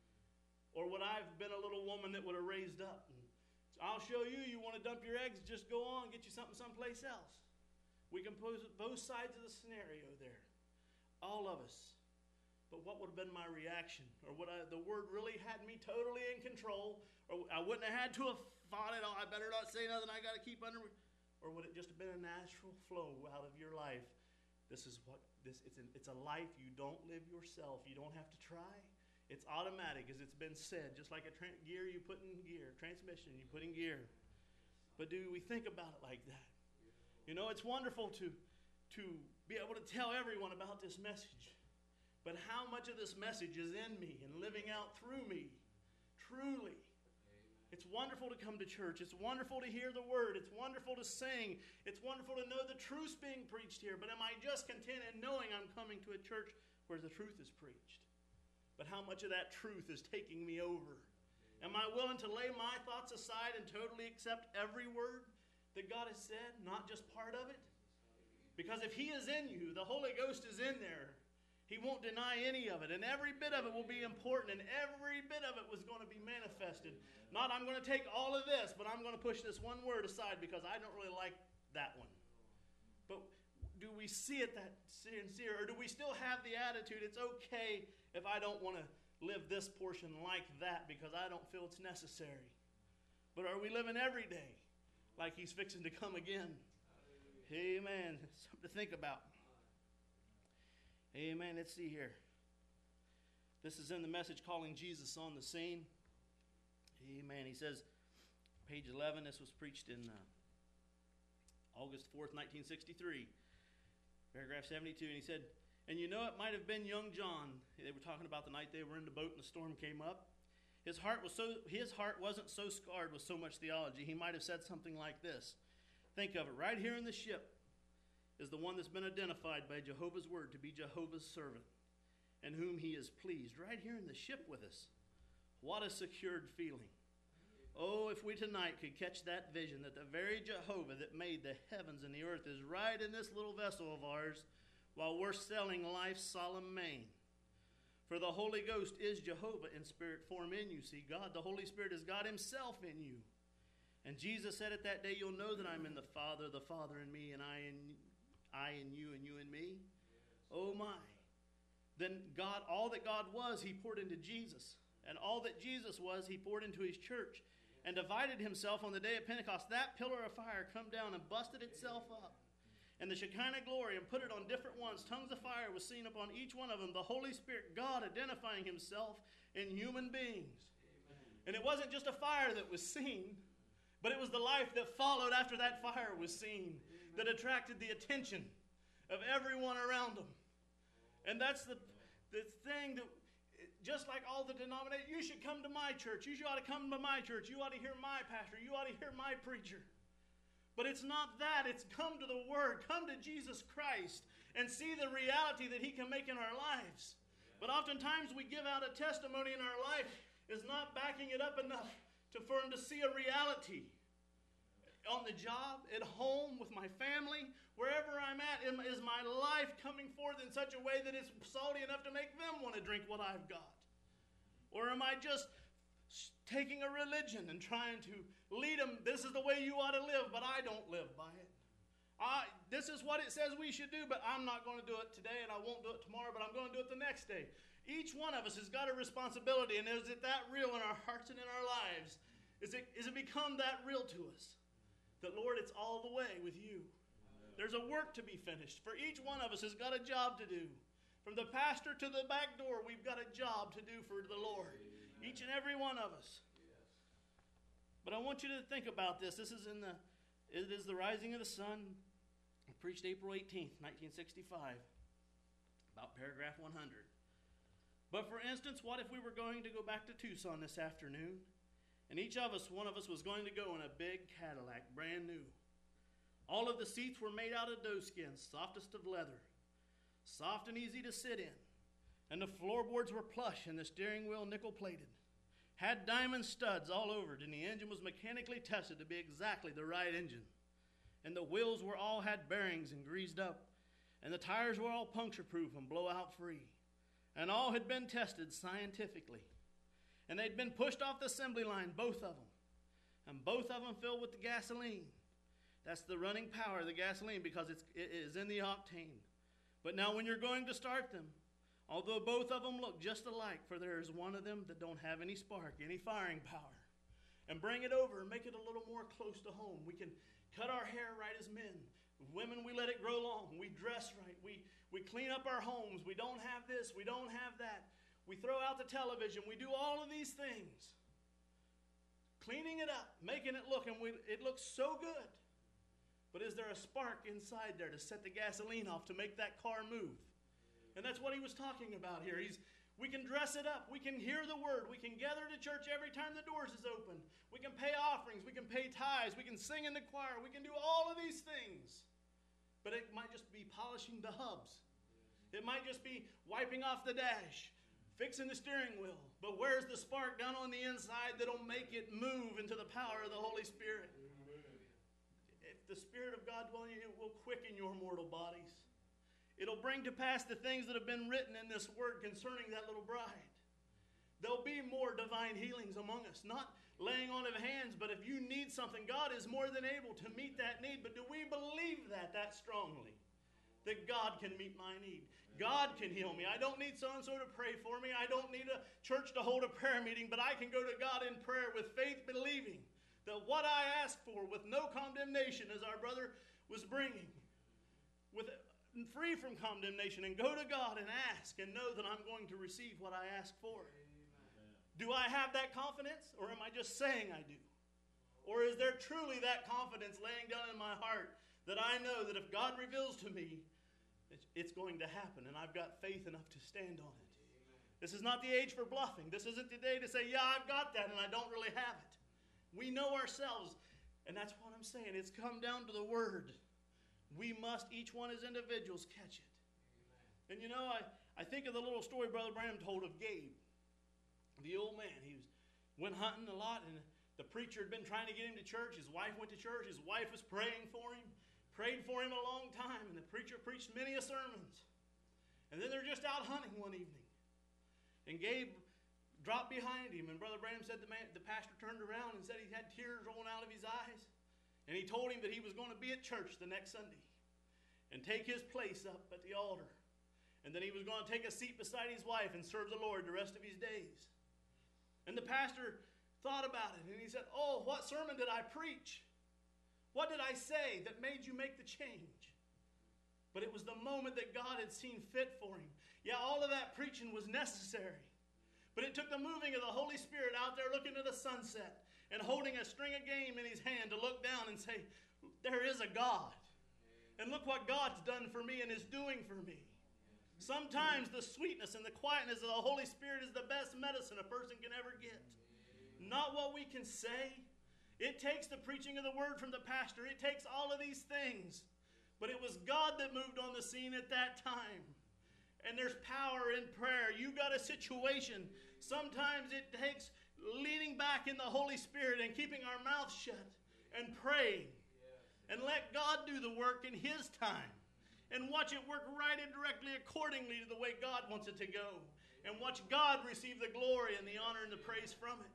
S2: Or would I have been a little woman that would have raised up? And I'll show you, you want to dump your eggs, just go on, get you something someplace else. We can pose both sides of the scenario there. All of us. But what would have been my reaction? Or would I, the word really had me totally in control? Or I wouldn't have had to have thought it, oh, I better not say nothing, I got to keep under. Or would it just have been a natural flow out of your life? This is what, this it's, an, it's a life you don't live yourself. You don't have to try. It's automatic, as it's been said. Just like a tra- gear you put in gear, transmission you put in gear. But do we think about it like that? You know, it's wonderful to, to be able to tell everyone about this message. But how much of this message is in me and living out through me? Truly. It's wonderful to come to church. It's wonderful to hear the word. It's wonderful to sing. It's wonderful to know the truth's being preached here. But am I just content in knowing I'm coming to a church where the truth is preached? But how much of that truth is taking me over? Am I willing to lay my thoughts aside and totally accept every word that God has said, not just part of it? Because if he is in you, the Holy Ghost is in there.
S4: He won't deny any of it. And every bit of it will be important. And every bit of it was going to be manifested. Not I'm going to take all of this, but I'm going to push this one word aside because I don't really like that one. But do we see it that sincere? Or do we still have the attitude, it's okay if I don't want to live this portion like that because I don't feel it's necessary? But are we living every day like he's fixing to come again? Amen. Something to think about. Amen. Let's see here. This is in the message calling Jesus on the scene. Amen. He says, page eleven, this was preached in uh, August fourth, nineteen sixty-three. Paragraph seventy-two. And he said, and you know it might have been young John. They were talking about the night they were in the boat and the storm came up. His heart was so his heart wasn't so scarred with so much theology. He might have said something like this. Think of it. Right here in the ship is the one that's been identified by Jehovah's word to be Jehovah's servant, and whom he is pleased. Right here in the ship with us. What a secured feeling. Oh, if we tonight could catch that vision that the very Jehovah that made the heavens and the earth is right in this little vessel of ours while we're selling life's solemn main. For the Holy Ghost is Jehovah in spirit form in you. See, God, the Holy Spirit is God himself in you. And Jesus said at that day, you'll know that I'm in the Father, the Father in me, and I in, I in you, and you in me. Oh my. Then God, all that God was, he poured into Jesus. And all that Jesus was, he poured into his church. And divided himself on the day of Pentecost. That pillar of fire come down and busted itself up. And the Shekinah glory and put it on different ones. Tongues of fire was seen upon each one of them. The Holy Spirit, God identifying himself in human beings. Amen. And it wasn't just a fire that was seen, but it was the life that followed after that fire was seen. Amen. That attracted the attention of everyone around them. And that's the, the thing that, just like all the denominations, you should come to my church. You ought to come to my church. You ought to hear my pastor. You ought to hear my preacher. But it's not that. It's come to the Word. Come to Jesus Christ and see the reality that he can make in our lives. But oftentimes we give out a testimony in our life is not backing it up enough to, for him to see a reality. On the job, at home, with my family, wherever I'm at, is my life coming forth in such a way that it's salty enough to make them want to drink what I've got? Or am I just taking a religion and trying to lead them, this is the way you ought to live, but I don't live by it. I, this is what it says we should do, but I'm not going to do it today, and I won't do it tomorrow, but I'm going to do it the next day. Each one of us has got a responsibility, and is it that real in our hearts and in our lives? Is it, is it become that real to us? That, Lord, it's all the way with you. There's a work to be finished. For each one of us has got a job to do. From the pastor to the back door, we've got a job to do for the Lord. Each and every one of us. But I want you to think about this. This is in the, it is the rising of the sun. I preached April eighteenth, nineteen sixty-five. About paragraph one hundred. But for instance, what if we were going to go back to Tucson this afternoon? And each of us, one of us was going to go in a big Cadillac, brand new. All of the seats were made out of doeskin, softest of leather. Soft and easy to sit in. And the floorboards were plush and the steering wheel nickel-plated. Had diamond studs all over it, and the engine was mechanically tested to be exactly the right engine. And the wheels were all had bearings and greased up. And the tires were all puncture-proof and blowout-free. And all had been tested scientifically. And they'd been pushed off the assembly line, both of them. And both of them filled with the gasoline. That's the running power of the gasoline because it's, it is in the octane. But now when you're going to start them, although both of them look just alike, for there is one of them that don't have any spark, any firing power. And bring it over and make it a little more close to home. We can cut our hair right as men. Women, we let it grow long. We dress right. We, we clean up our homes. We don't have this. We don't have that. We throw out the television. We do all of these things. Cleaning it up, making it look, and we, it looks so good. But is there a spark inside there to set the gasoline off to make that car move? And that's what he was talking about here. He's, we can dress it up. We can hear the word. We can gather to church every time the doors is open. We can pay offerings. We can pay tithes. We can sing in the choir. We can do all of these things. But it might just be polishing the hubs. It might just be wiping off the dash, fixing the steering wheel. But where's the spark down on the inside that'll make it move into the power of the Holy Spirit? If the Spirit of God dwelling in you, it will quicken your mortal bodies. it'll bring to pass the things that have been written in this word concerning that little bride. There'll be more divine healings among us. Not laying on of hands, but if you need something, God is more than able to meet that need. But do we believe that that strongly? That God can meet my need. God can heal me. I don't need so-and-so to pray for me. I don't need a church to hold a prayer meeting, but I can go to God in prayer with faith, believing that what I ask for with no condemnation, as our brother was bringing, with free from condemnation, and go to God and ask and know that I'm going to receive what I ask for. Do I have that confidence, or am I just saying I do? Or is there truly that confidence laying down in my heart that I know that if God reveals to me, it's going to happen, and I've got faith enough to stand on it? This is not the age for bluffing. This isn't the day to say, yeah, I've got that, and I don't really have it. We know ourselves, and that's what I'm saying. It's come down to the Word. We must, each one as individuals, catch it. And you know, I, I think of the little story Brother Branham told of Gabe, the old man. He was, went hunting a lot, and the preacher had been trying to get him to church. His wife went to church. His wife was praying for him. Prayed for him a long time, and the preacher preached many a sermons. And then they're just out hunting one evening. And Gabe dropped behind him, and Brother Branham said the, man, the pastor turned around and said he had tears rolling out of his eyes. And he told him that he was going to be at church the next Sunday and take his place up at the altar. And then he was going to take a seat beside his wife and serve the Lord the rest of his days. And the pastor thought about it, and he said, oh, what sermon did I preach? What did I say that made you make the change? But it was the moment that God had seen fit for him. Yeah, all of that preaching was necessary. But it took the moving of the Holy Spirit out there looking at a sunset and holding a string of game in his hand to look down and say, there is a God. And look what God's done for me and is doing for me. Sometimes the sweetness and the quietness of the Holy Spirit is the best medicine a person can ever get. Not what we can say. It takes the preaching of the word from the pastor. It takes all of these things. But it was God that moved on the scene at that time. And there's power in prayer. You got a situation. Sometimes it takes leaning back in the Holy Spirit and keeping our mouth shut and praying. And let God do the work in His time. And watch it work right and directly accordingly to the way God wants it to go. And watch God receive the glory and the honor and the praise from it.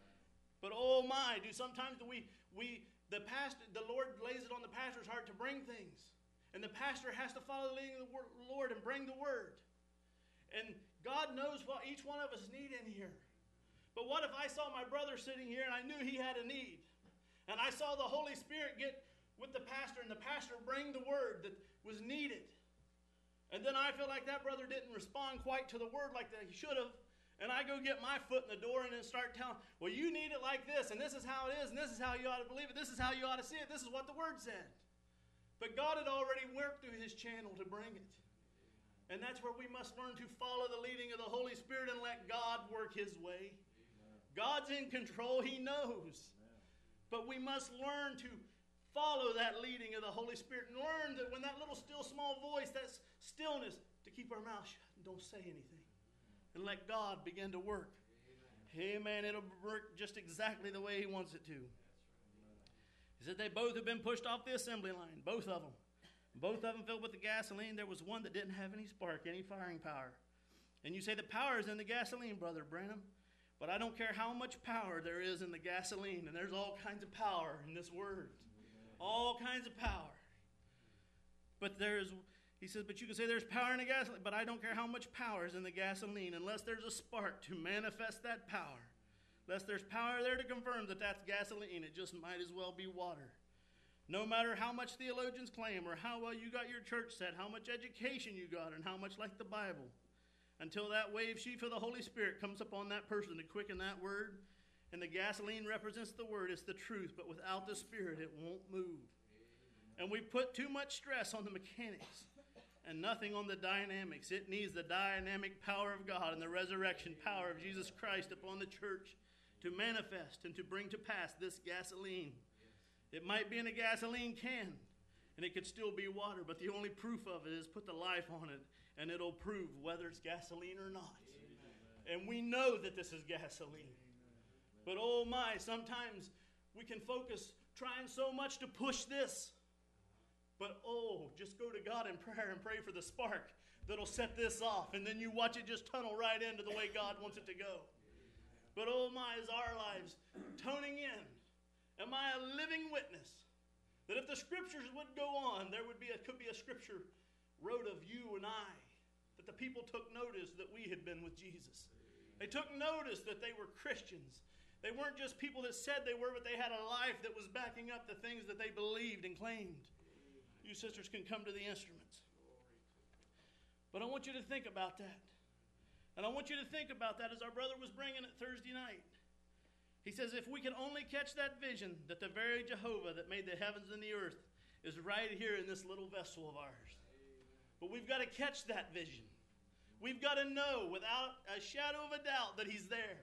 S4: But oh my, do sometimes do we, we the pastor, the Lord lays it on the pastor's heart to bring things. And the pastor has to follow the leading of the Lord and bring the word. And God knows what each one of us need in here. But what if I saw my brother sitting here and I knew he had a need? And I saw the Holy Spirit get with the pastor and the pastor bring the word that was needed. And then I feel like that brother didn't respond quite to the word like that he should have. And I go get my foot in the door and then start telling, well, you need it like this, and this is how it is, and this is how you ought to believe it, this is how you ought to see it, this is what the word said. But God had already worked through His channel to bring it. And that's where we must learn to follow the leading of the Holy Spirit and let God work His way. God's in control, He knows. But we must learn to follow that leading of the Holy Spirit and learn that when that little still small voice, that stillness, to keep our mouth shut and don't say anything. And let God begin to work. Amen. It'll work just exactly the way He wants it to. He said they both have been pushed off the assembly line. Both of them. Both of them filled with the gasoline. There was one that didn't have any spark, any firing power. And you say the power is in the gasoline, Brother Branham. But I don't care how much power there is in the gasoline. And there's all kinds of power in this word. All kinds of power. But there's... He says, but you can say there's power in the gasoline, but I don't care how much power is in the gasoline unless there's a spark to manifest that power. Unless there's power there to confirm that that's gasoline, it just might as well be water. No matter how much theologians claim or how well you got your church set, how much education you got, and how much like the Bible, until that wave sheaf of the Holy Spirit comes upon that person to quicken that word, and the gasoline represents the word, it's the truth, but without the Spirit, it won't move. And we put too much stress on the mechanics and nothing on the dynamics. It needs the dynamic power of God and the resurrection power of Jesus Christ upon the church to manifest and to bring to pass this gasoline. It might be in a gasoline can, and it could still be water, but the only proof of it is put the life on it, and it'll prove whether it's gasoline or not. And we know that this is gasoline. But oh my, sometimes we can focus trying so much to push this. But oh, just go to God in prayer and pray for the spark that'll set this off. And then you watch it just tunnel right into the way God wants it to go. But oh my, is our lives toning in? Am I a living witness? That if the scriptures would go on, there would be a, could be a scripture wrote of you and I. That the people took notice that we had been with Jesus. They took notice that they were Christians. They weren't just people that said they were, but they had a life that was backing up the things that they believed and claimed. You sisters can come to the instruments. But I want you to think about that. And I want you to think about that as our brother was bringing it Thursday night. He says, if we can only catch that vision that the very Jehovah that made the heavens and the earth is right here in this little vessel of ours. But we've got to catch that vision. We've got to know without a shadow of a doubt that he's there.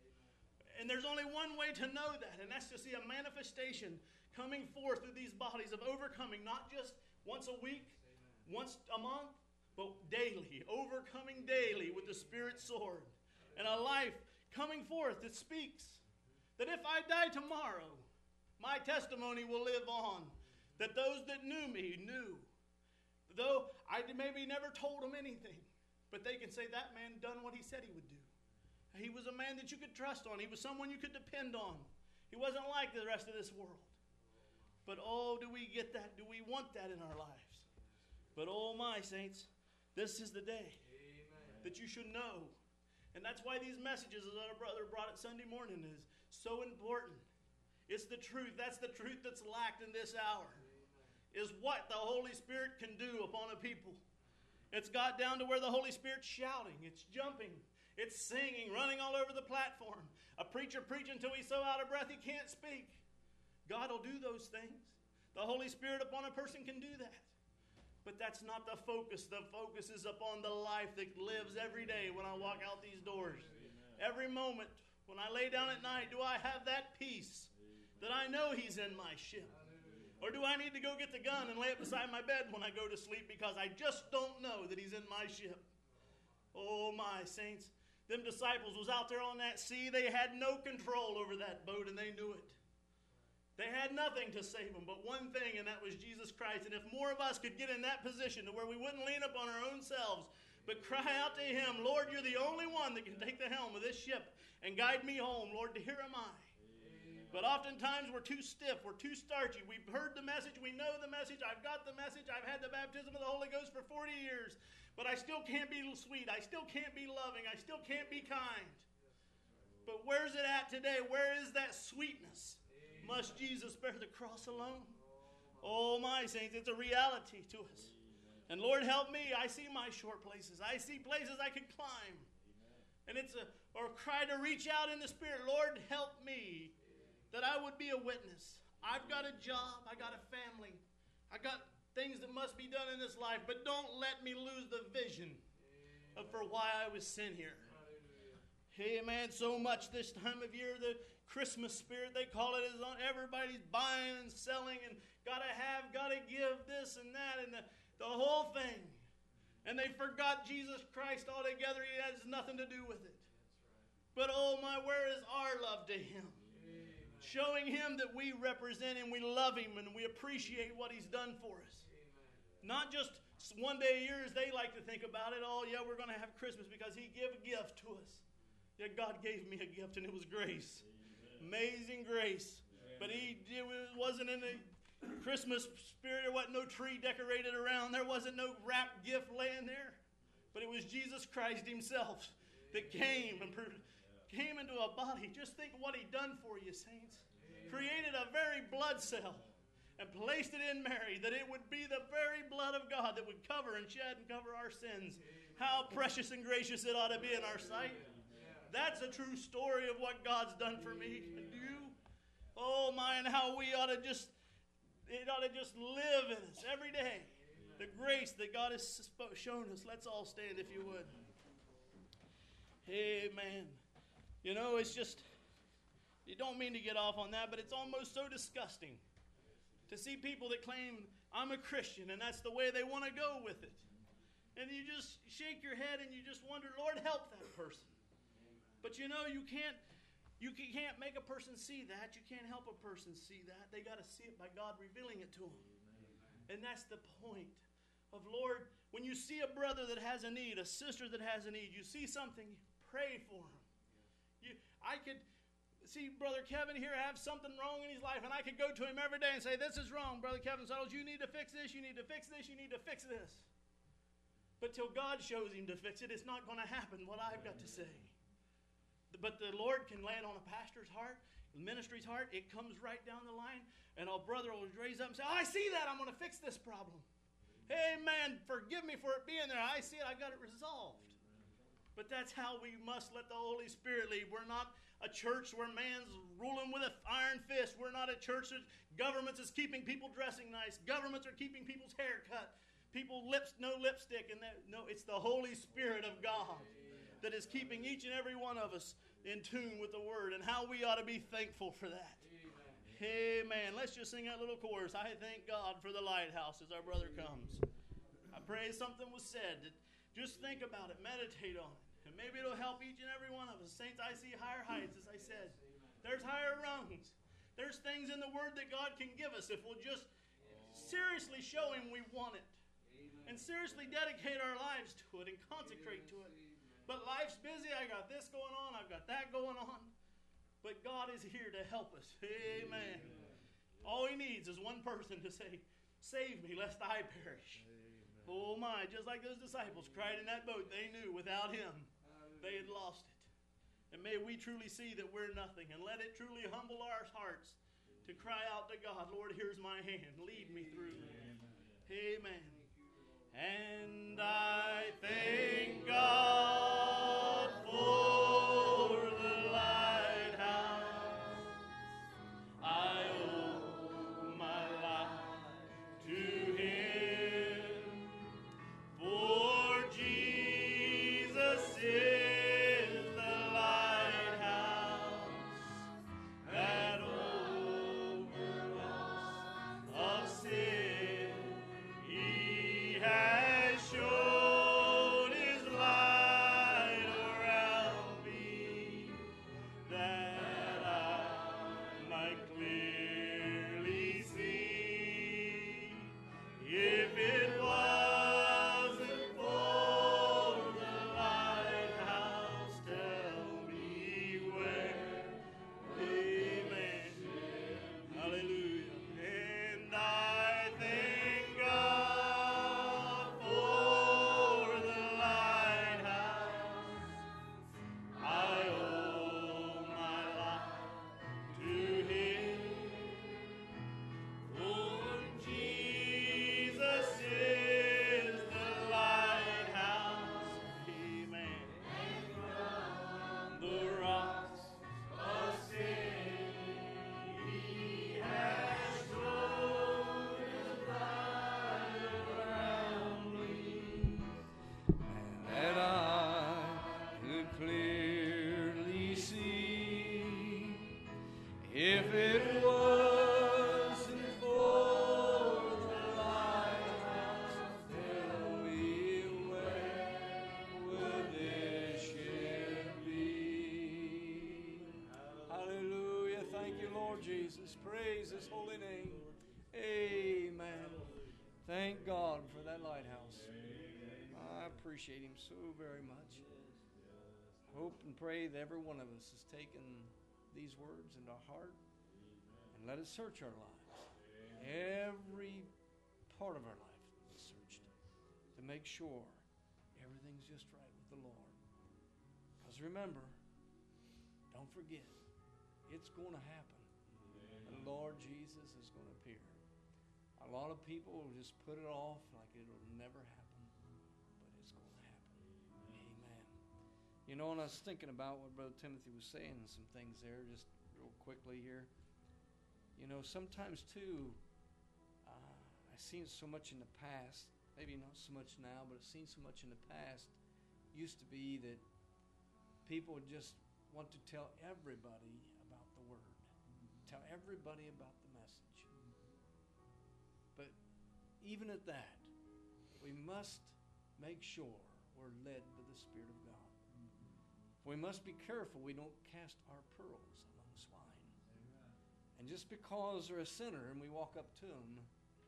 S4: And there's only one way to know that, and that's to see a manifestation coming forth through these bodies of overcoming, not just once a week, once a month, but daily, overcoming daily with the Spirit's sword. And a life coming forth that speaks that if I die tomorrow, my testimony will live on. That those that knew me knew. Though I maybe never told them anything, but they can say that man done what he said he would do. He was a man that you could trust on. He was someone you could depend on. He wasn't like the rest of this world. But oh, do we get that? Do we want that in our lives? But oh my saints, this is the day Amen. That you should know. And that's why these messages, as our brother brought it Sunday morning, is so important. It's the truth. That's the truth that's lacked in this hour. Amen. Is what the Holy Spirit can do upon a people. It's got down to where the Holy Spirit's shouting. It's jumping. It's singing, running all over the platform. A preacher preaching until he's so out of breath he can't speak. God will do those things. The Holy Spirit upon a person can do that. But that's not the focus. The focus is upon the life that lives every day when I walk out these doors. Amen. Every moment when I lay down at night, do I have that peace that I know he's in my ship? Or do I need to go get the gun and lay it beside my bed when I go to sleep because I just don't know that he's in my ship? Oh my saints, them disciples was out there on that sea. They had no control over that boat and they knew it. They had nothing to save them but one thing, and that was Jesus Christ. And if more of us could get in that position to where we wouldn't lean up on our own selves, but cry out to him, Lord, you're the only one that can take the helm of this ship and guide me home. Lord, here am I. Amen. But oftentimes we're too stiff. We're too starchy. We've heard the message. We know the message. I've got the message. I've had the baptism of the Holy Ghost for forty years. But I still can't be sweet. I still can't be loving. I still can't be kind. But where's it at today? Where is that sweetness? Must Jesus bear the cross alone? Oh my saints, it's a reality to us. And Lord help me, I see my short places. I see places I could climb. And it's a or cry to reach out in the Spirit. Lord help me that I would be a witness. I've got a job, I got a family. I got things that must be done in this life, but don't let me lose the vision of for why I was sent here. Hey man, so much this time of year, the Christmas spirit, they call it, is on. Everybody's buying and selling and gotta have, gotta give this and that and the, the whole thing. And they forgot Jesus Christ altogether. He has nothing to do with it. But oh my, where is our love to him? Amen. Showing him that we represent him, we love him, and we appreciate what he's done for us. Amen. Not just one day a year as they like to think about it. Oh yeah, we're going to have Christmas because he gave a gift to us. Yeah, God gave me a gift and it was grace. Amen. Amazing grace. Amen. But he it wasn't in the Christmas spirit. There wasn't no tree decorated around. There wasn't no wrapped gift laying there. But it was Jesus Christ himself that came and came into a body. Just think what he done for you, saints. Amen. Created a very blood cell and placed it in Mary, that it would be the very blood of God that would cover and shed and cover our sins. How precious and gracious it ought to be in our sight. That's a true story of what God's done for me and you. Oh my, and how we ought to just, it ought to just live in us every day. The grace that God has shown us. Let's all stand if you would. Amen. You know, it's just, you don't mean to get off on that, but it's almost so disgusting to see people that claim, I'm a Christian, and that's the way they want to go with it. And you just shake your head and you just wonder, Lord, help that person. But you know, you can't you can't make a person see that. You can't help a person see that. They got to see it by God revealing it to them. And that's the point of, Lord, when you see a brother that has a need, a sister that has a need, you see something, pray for him. You, I could see Brother Kevin here have something wrong in his life, and I could go to him every day and say, this is wrong, Brother Kevin Suttles. You need to fix this, you need to fix this, you need to fix this. But till God shows him to fix it, it's not going to happen, what I've got to say. But the Lord can land on a pastor's heart, the ministry's heart. It comes right down the line, and our brother will raise up and say, oh, I see that. I'm going to fix this problem. Hey, man, forgive me for it being there. I see it. I got it resolved. But that's how we must let the Holy Spirit lead. We're not a church where man's ruling with an iron fist. We're not a church that governments is keeping people dressing nice. Governments are keeping people's hair cut. People lips, no lipstick. And that, no, it's the Holy Spirit of God that is keeping each and every one of us in tune with the Word, and how we ought to be thankful for that. Amen. Amen. Let's just sing that little chorus. I thank God for the lighthouse as our brother comes. I pray something was said. That just think about it. Meditate on it. And maybe it'll help each and every one of us. Saints, I see higher heights, as I said. There's higher rungs. There's things in the Word that God can give us if we'll just seriously show Him we want it. And seriously dedicate our lives to it and consecrate to it. But life's busy. I got this going on. I've got that going on. But God is here to help us. Amen. All He needs is one person to say, save me lest I perish. Amen. Oh my, just like those disciples cried in that boat, they knew without Him they had lost it. And may we truly see that we're nothing, and let it truly humble our hearts to cry out to God, Lord, here's my hand. Lead me through. Amen. And I thank God for the lighthouse. I owe my life to Him, for Jesus is the lighthouse that over us of sin He has shown His light around me, that I might clearly see. If it wasn't for the lighthouse, tell me where. Amen. Hallelujah. And I thank God for the lighthouse. I owe my life to Him, for Jesus is the lighthouse. Amen. The rocks of sin He has thrown His light around me,
S1: That I could clearly see. If it wasn't for the lighthouse, tell me where would this ship be? Hallelujah. Thank you, Lord Jesus. Praise His holy name. Amen. Thank God for that lighthouse. I appreciate Him so very much. Hope and pray that every one of us has taken these words into our heart and let us search our lives. Every part of our life is searched to make sure everything's just right with the Lord. Because remember, don't forget, it's going to happen. The Lord Jesus is going to appear. A lot of people will just put it off like it'll never happen, but it's going to happen. Amen. You know, and I was thinking about what Brother Timothy was saying and some things there, just real quickly here. You know, sometimes too, uh, I've seen so much in the past, maybe not so much now, but I've seen so much in the past, used to be that people would just want to tell everybody about the Word, tell everybody about the message. But even at that, we must make sure we're led by the Spirit of God. We must be careful we don't cast our pearls among swine. And just because they're a sinner and we walk up to them,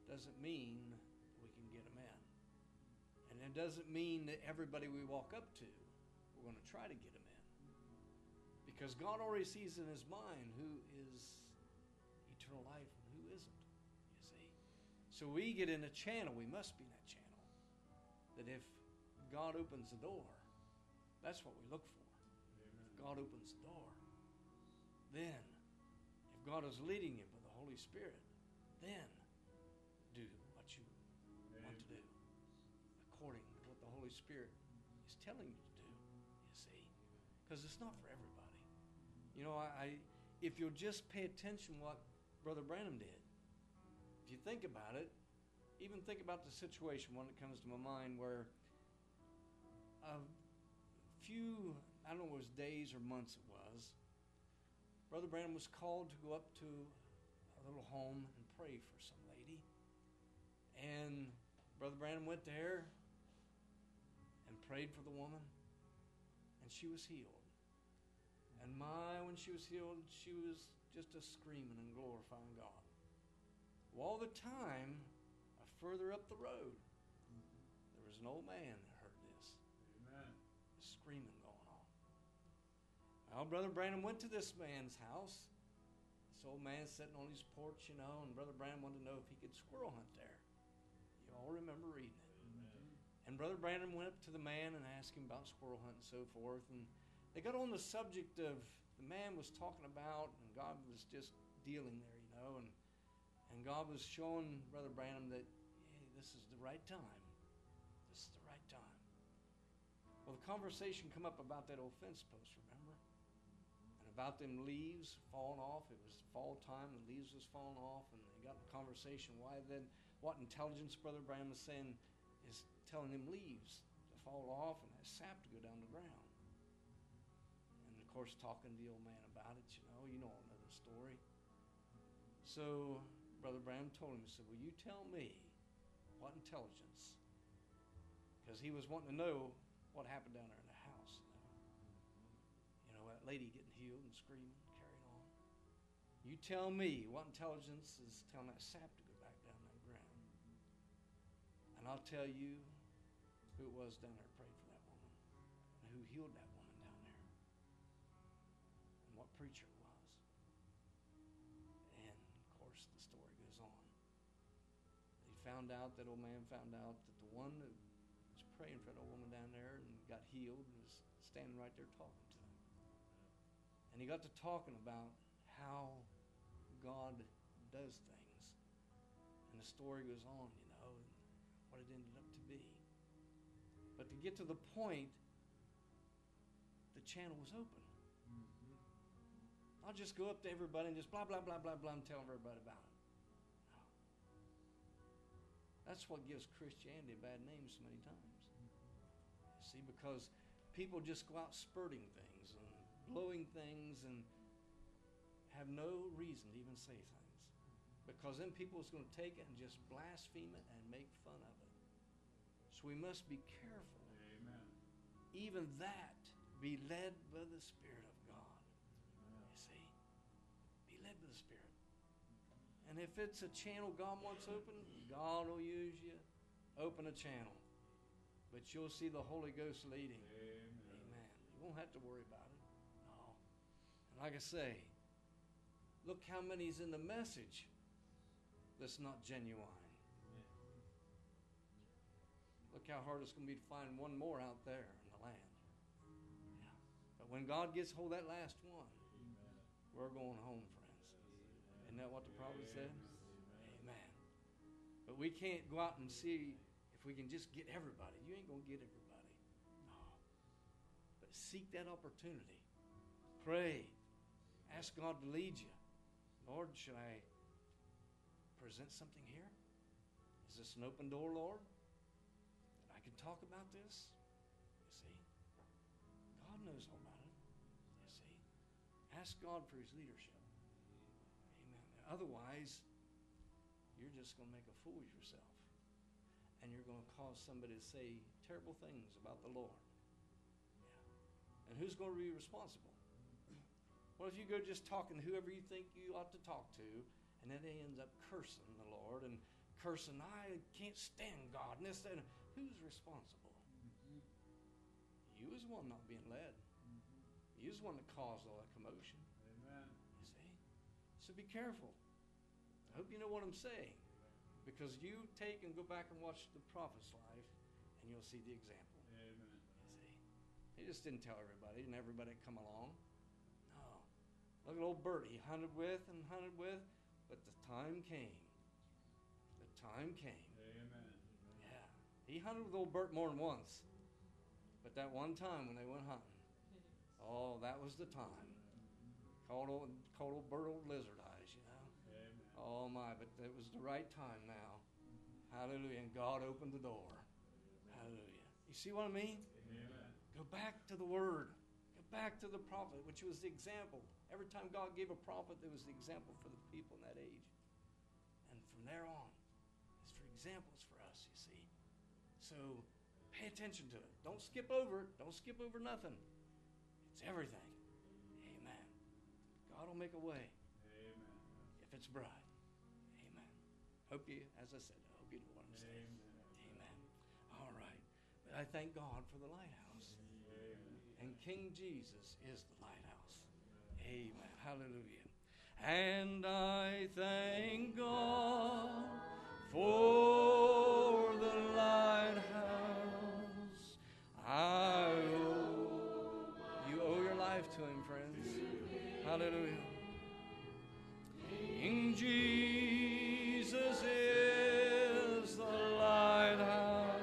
S6: doesn't mean we can get them in. And it doesn't mean that everybody we walk up to, we're going to try to get them in. Because God already sees in his mind who is eternal life and who isn't, you see. So we get in a channel, we must be in that channel, that if God opens the door, that's what we look for. Amen. If God opens the door, then, if God is leading you by the Holy Spirit, then do what you Amen. Want to do, according to what the Holy Spirit is telling you to do, you see. Because it's not for everybody. You know, I, I if you'll just pay attention what Brother Branham did, if you think about it, even think about the situation, one that comes to my mind, where a few, I don't know if it was days or months it was, Brother Branham was called to go up to a little home and pray for some lady. And Brother Branham went there and prayed for the woman, and she was healed. And my, when she was healed, she was just a screaming and glorifying God. Well, all the time, uh, further up the road, there was an old man that heard this. Amen. Screaming going on. Well, Brother Branham went to this man's house. This old man sitting on his porch, you know, and Brother Branham wanted to know if he could squirrel hunt there. You all remember reading it. Amen. And Brother Branham went up to the man and asked him about squirrel hunting and so forth. And they got on the subject of, the man was talking about, and God was just dealing there, you know, and and God was showing Brother Branham that, hey, this is the right time. This is the right time. Well, the conversation come up about that old fence post, remember? And about them leaves falling off. It was fall time, the leaves was falling off, and they got in a conversation. Why then, what intelligence Brother Branham was saying is telling them leaves to fall off and that sap to go down the ground. And of course, talking to the old man about it, you know, you know another story. So Brother Branham told him, he said, will you tell me what intelligence? Because he was wanting to know what happened down there in the house. You know, you know that lady getting healed and screaming, carrying on. You tell me what intelligence is telling that sap to go back down that ground. And I'll tell you who it was down there that prayed for that woman, and who healed that woman down there, and what preacher it was. And of course the story goes on. He found out, that old man found out that the one that was praying for that woman down there and got healed was standing right there talking to him. And he got to talking about how God does things. And the story goes on, you know, and what it ended up to be. But to get to the point, the channel was open. Mm-hmm. I'll just go up to everybody and just blah, blah, blah, blah, blah, and tell everybody about it. No. That's what gives Christianity a bad name so many times. You see, because people just go out spurting things and blowing things and have no reason to even say things. Because then people is going to take it and just blaspheme it and make fun of it. So we must be careful. Amen. Even that, be led by the Spirit of God. Amen. You see? Be led by the Spirit. And if it's a channel God wants open, God will use you. Open a channel. But you'll see the Holy Ghost leading. Amen. Amen. You won't have to worry about it. No. And like I say, look how many's in the message that's not genuine. Look how hard it's going to be to find one more out there in the land. Yeah. But when God gets hold of that last one, Amen. We're going home, friends. Amen. Isn't that what the prophet said? Amen. Amen. But we can't go out and see if we can just get everybody. You ain't going to get everybody. No. But seek that opportunity. Pray. Ask God to lead you. Lord, should I present something here? Is this an open door, Lord? I can talk about this. You see, God knows all about it. You see, ask God for his leadership. Amen. Otherwise, you're just going to make a fool of yourself. And you're going to cause somebody to say terrible things about the Lord. Yeah. And who's going to be responsible? What if you go just talking to whoever you think you ought to talk to, and then they ends up cursing the Lord and cursing, I can't stand God, and this, and who's responsible? You was the one not being led. You was the one that caused all that commotion.
S2: Amen.
S6: You see? So be careful. I hope you know what I'm saying. Because you take and go back and watch the prophet's life, and you'll see the example.
S2: Amen.
S6: You see? He just didn't tell everybody, and everybody come along. No. Look at old Bert. He hunted with and hunted with, but the time came. The time came.
S2: Amen.
S6: Yeah. He hunted with old Bert more than once. But that one time when they went hunting, oh, that was the time. Called old, called old Bert old lizard eyes, you know.
S2: Amen.
S6: Oh my, but it was the right time now. Hallelujah. And God opened the door. Hallelujah. You see what I mean?
S2: Amen.
S6: Go back to the Word. Go back to the prophet, which was the example. Every time God gave a prophet, there was the example for the people in that age. And from there on, it's for examples for us, you see. So pay attention to it. Don't skip over it. Don't skip over nothing. It's everything. Amen. God will make a way.
S2: Amen.
S6: If it's bright. Amen. Hope you, as I said, I hope you know what I'm saying.
S2: Amen.
S6: Amen. All right. But I thank God for the lighthouse. And King Jesus is the lighthouse. Amen. Hallelujah. And I thank God for the lighthouse. I owe, you owe your life to Him, friends. Hallelujah. King Jesus is the lighthouse,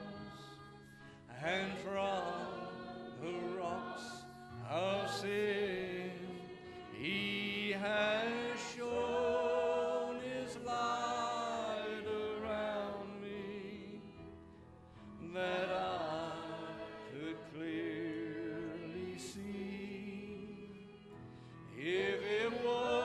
S6: and from the rocks of sin He has shown His light around me, that I could clearly see. If it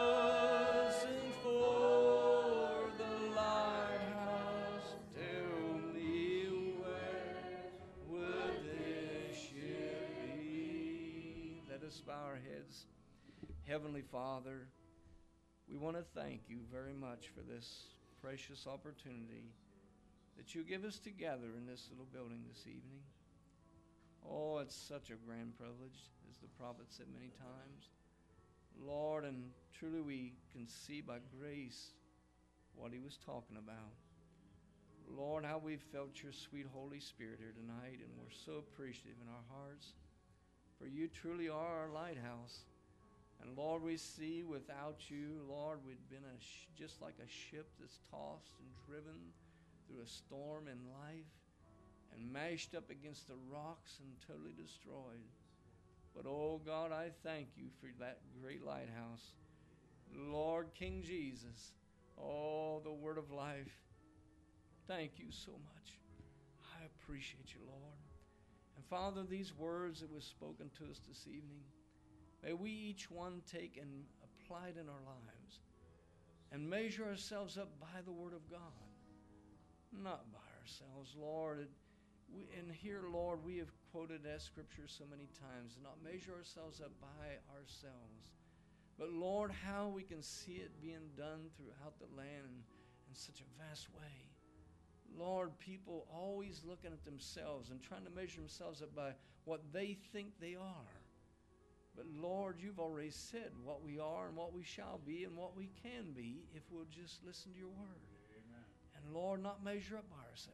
S6: wasn't for the lighthouse, tell me where would this ship be? Let us bow our heads. Heavenly Father, we want to thank you very much for this precious opportunity that you give us to gather in this little building this evening. Oh, it's such a grand privilege, as the prophet said many times. Lord, and truly we can see by grace what he was talking about. Lord, how we've felt your sweet Holy Spirit here tonight, and we're so appreciative in our hearts, for you truly are our lighthouse. And Lord, we see without you, Lord, we'd been a sh- just like a ship that's tossed and driven through a storm in life and mashed up against the rocks and totally destroyed. But oh God, I thank you for that great lighthouse. Lord, King Jesus, oh, the word of life. Thank you so much. I appreciate you, Lord. And Father, these words that were spoken to us this evening, may we each one take and apply it in our lives and measure ourselves up by the word of God, not by ourselves, Lord. We, and here, Lord, we have quoted that scripture so many times, and not measure ourselves up by ourselves. But Lord, how we can see it being done throughout the land in, in such a vast way. Lord, people always looking at themselves and trying to measure themselves up by what they think they are. But Lord, you've already said what we are and what we shall be and what we can be if we'll just listen to your word.
S2: Amen.
S6: And Lord, not measure up by ourselves.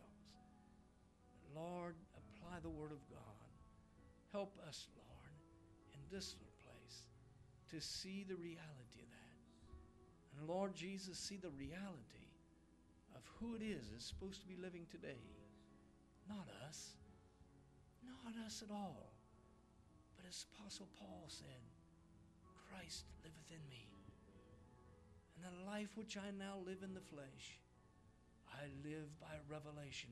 S6: Lord, apply the word of God. Help us, Lord, in this little place to see the reality of that. And Lord Jesus, see the reality of who it is that's supposed to be living today. Not us. Not us at all. But as Apostle Paul said, Christ liveth in me. And the life which I now live in the flesh, I live by revelation.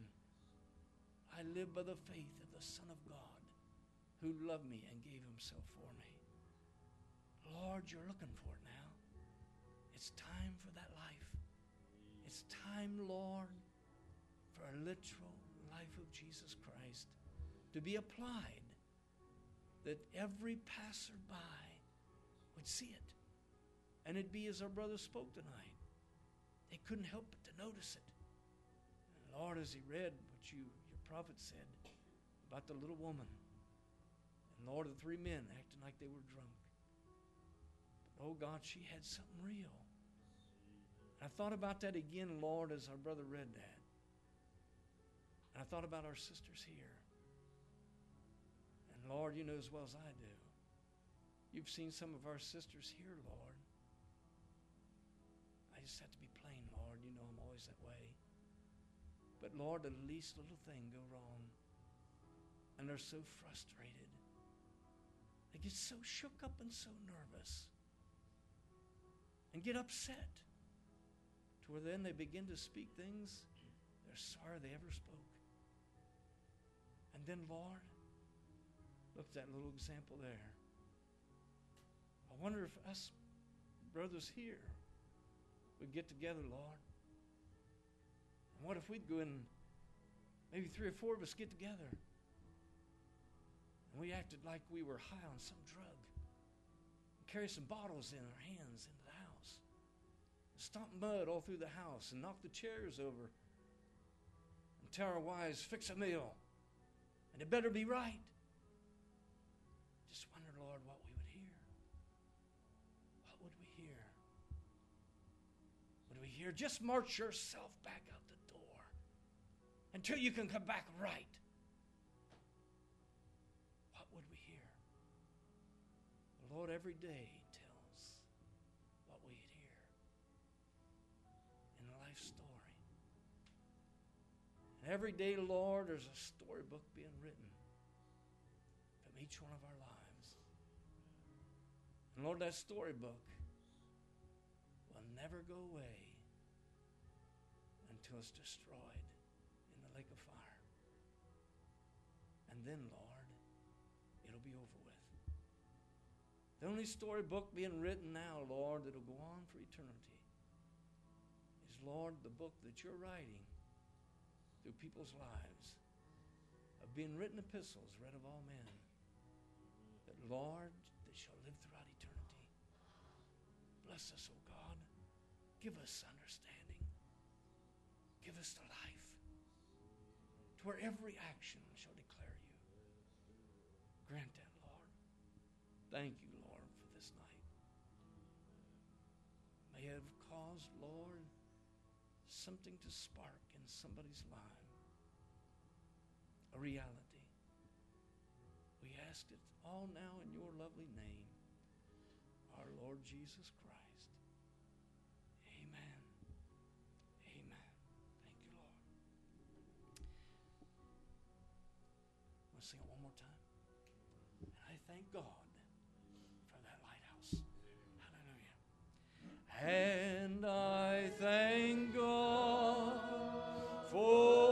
S6: I live by the faith of the Son of God, who loved me and gave himself for me. Lord, you're looking for it now. It's time for that life. It's time, Lord, for a literal life of Jesus Christ to be applied, that every passerby would see it. And it'd be as our brother spoke tonight. They couldn't help but to notice it. Lord, as he read what you, your prophet said about the little woman, and Lord, the three men acting like they were drunk. But, oh God, she had something real. And I thought about that again, Lord, as our brother read that. And I thought about our sisters here. And Lord, you know as well as I do, you've seen some of our sisters here, Lord. I just have to be plain, Lord. You know I'm always that way. But Lord, the least little thing go wrong. And they're so frustrated. They get so shook up and so nervous. And get upset. To where then they begin to speak things they're sorry they ever spoke. And then, Lord, look at that little example there. I wonder if us brothers here would get together, Lord. And what if we'd go in, maybe three or four of us get together, and we acted like we were high on some drug, and carry some bottles in our hands into the house, and stomp mud all through the house, and knock the chairs over, and tell our wives, fix a meal, and it better be right. Just wonder, Lord, what we would hear. What would we hear? Would we hear, just march yourself back out the door until you can come back right? What would we hear? The Lord every day tells what we'd hear in a life story. And every day, Lord, there's a storybook being written from each one of our lives. And Lord, that storybook will never go away until it's destroyed in the lake of fire. And then, Lord, it'll be over with. The only storybook being written now, Lord, that'll go on for eternity is, Lord, the book that you're writing through people's lives of being written epistles read of all men, that, Lord, they shall live throughout eternity. Bless us, O God. Give us understanding. Give us the life to where every action shall declare you. Grant that, Lord. Thank you, Lord, for this night. May it have caused, Lord, something to spark in somebody's life. A reality. We ask it all now in your lovely name, our Lord Jesus Christ. Amen. Amen. Thank you, Lord. Want to sing it one more time? And I thank God for that lighthouse. Hallelujah. And I thank God for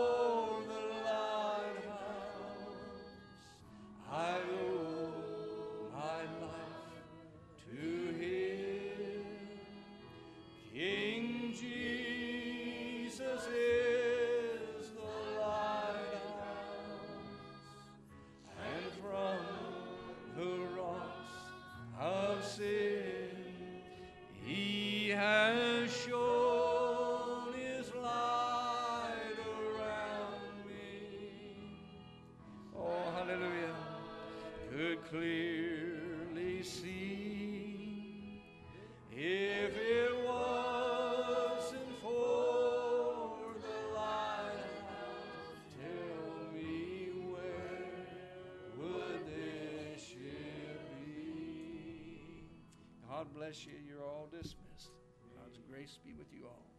S6: clearly see. If it wasn't for the lighthouse, tell me where would this ship be? God bless you. You're all dismissed. God's grace be with you all.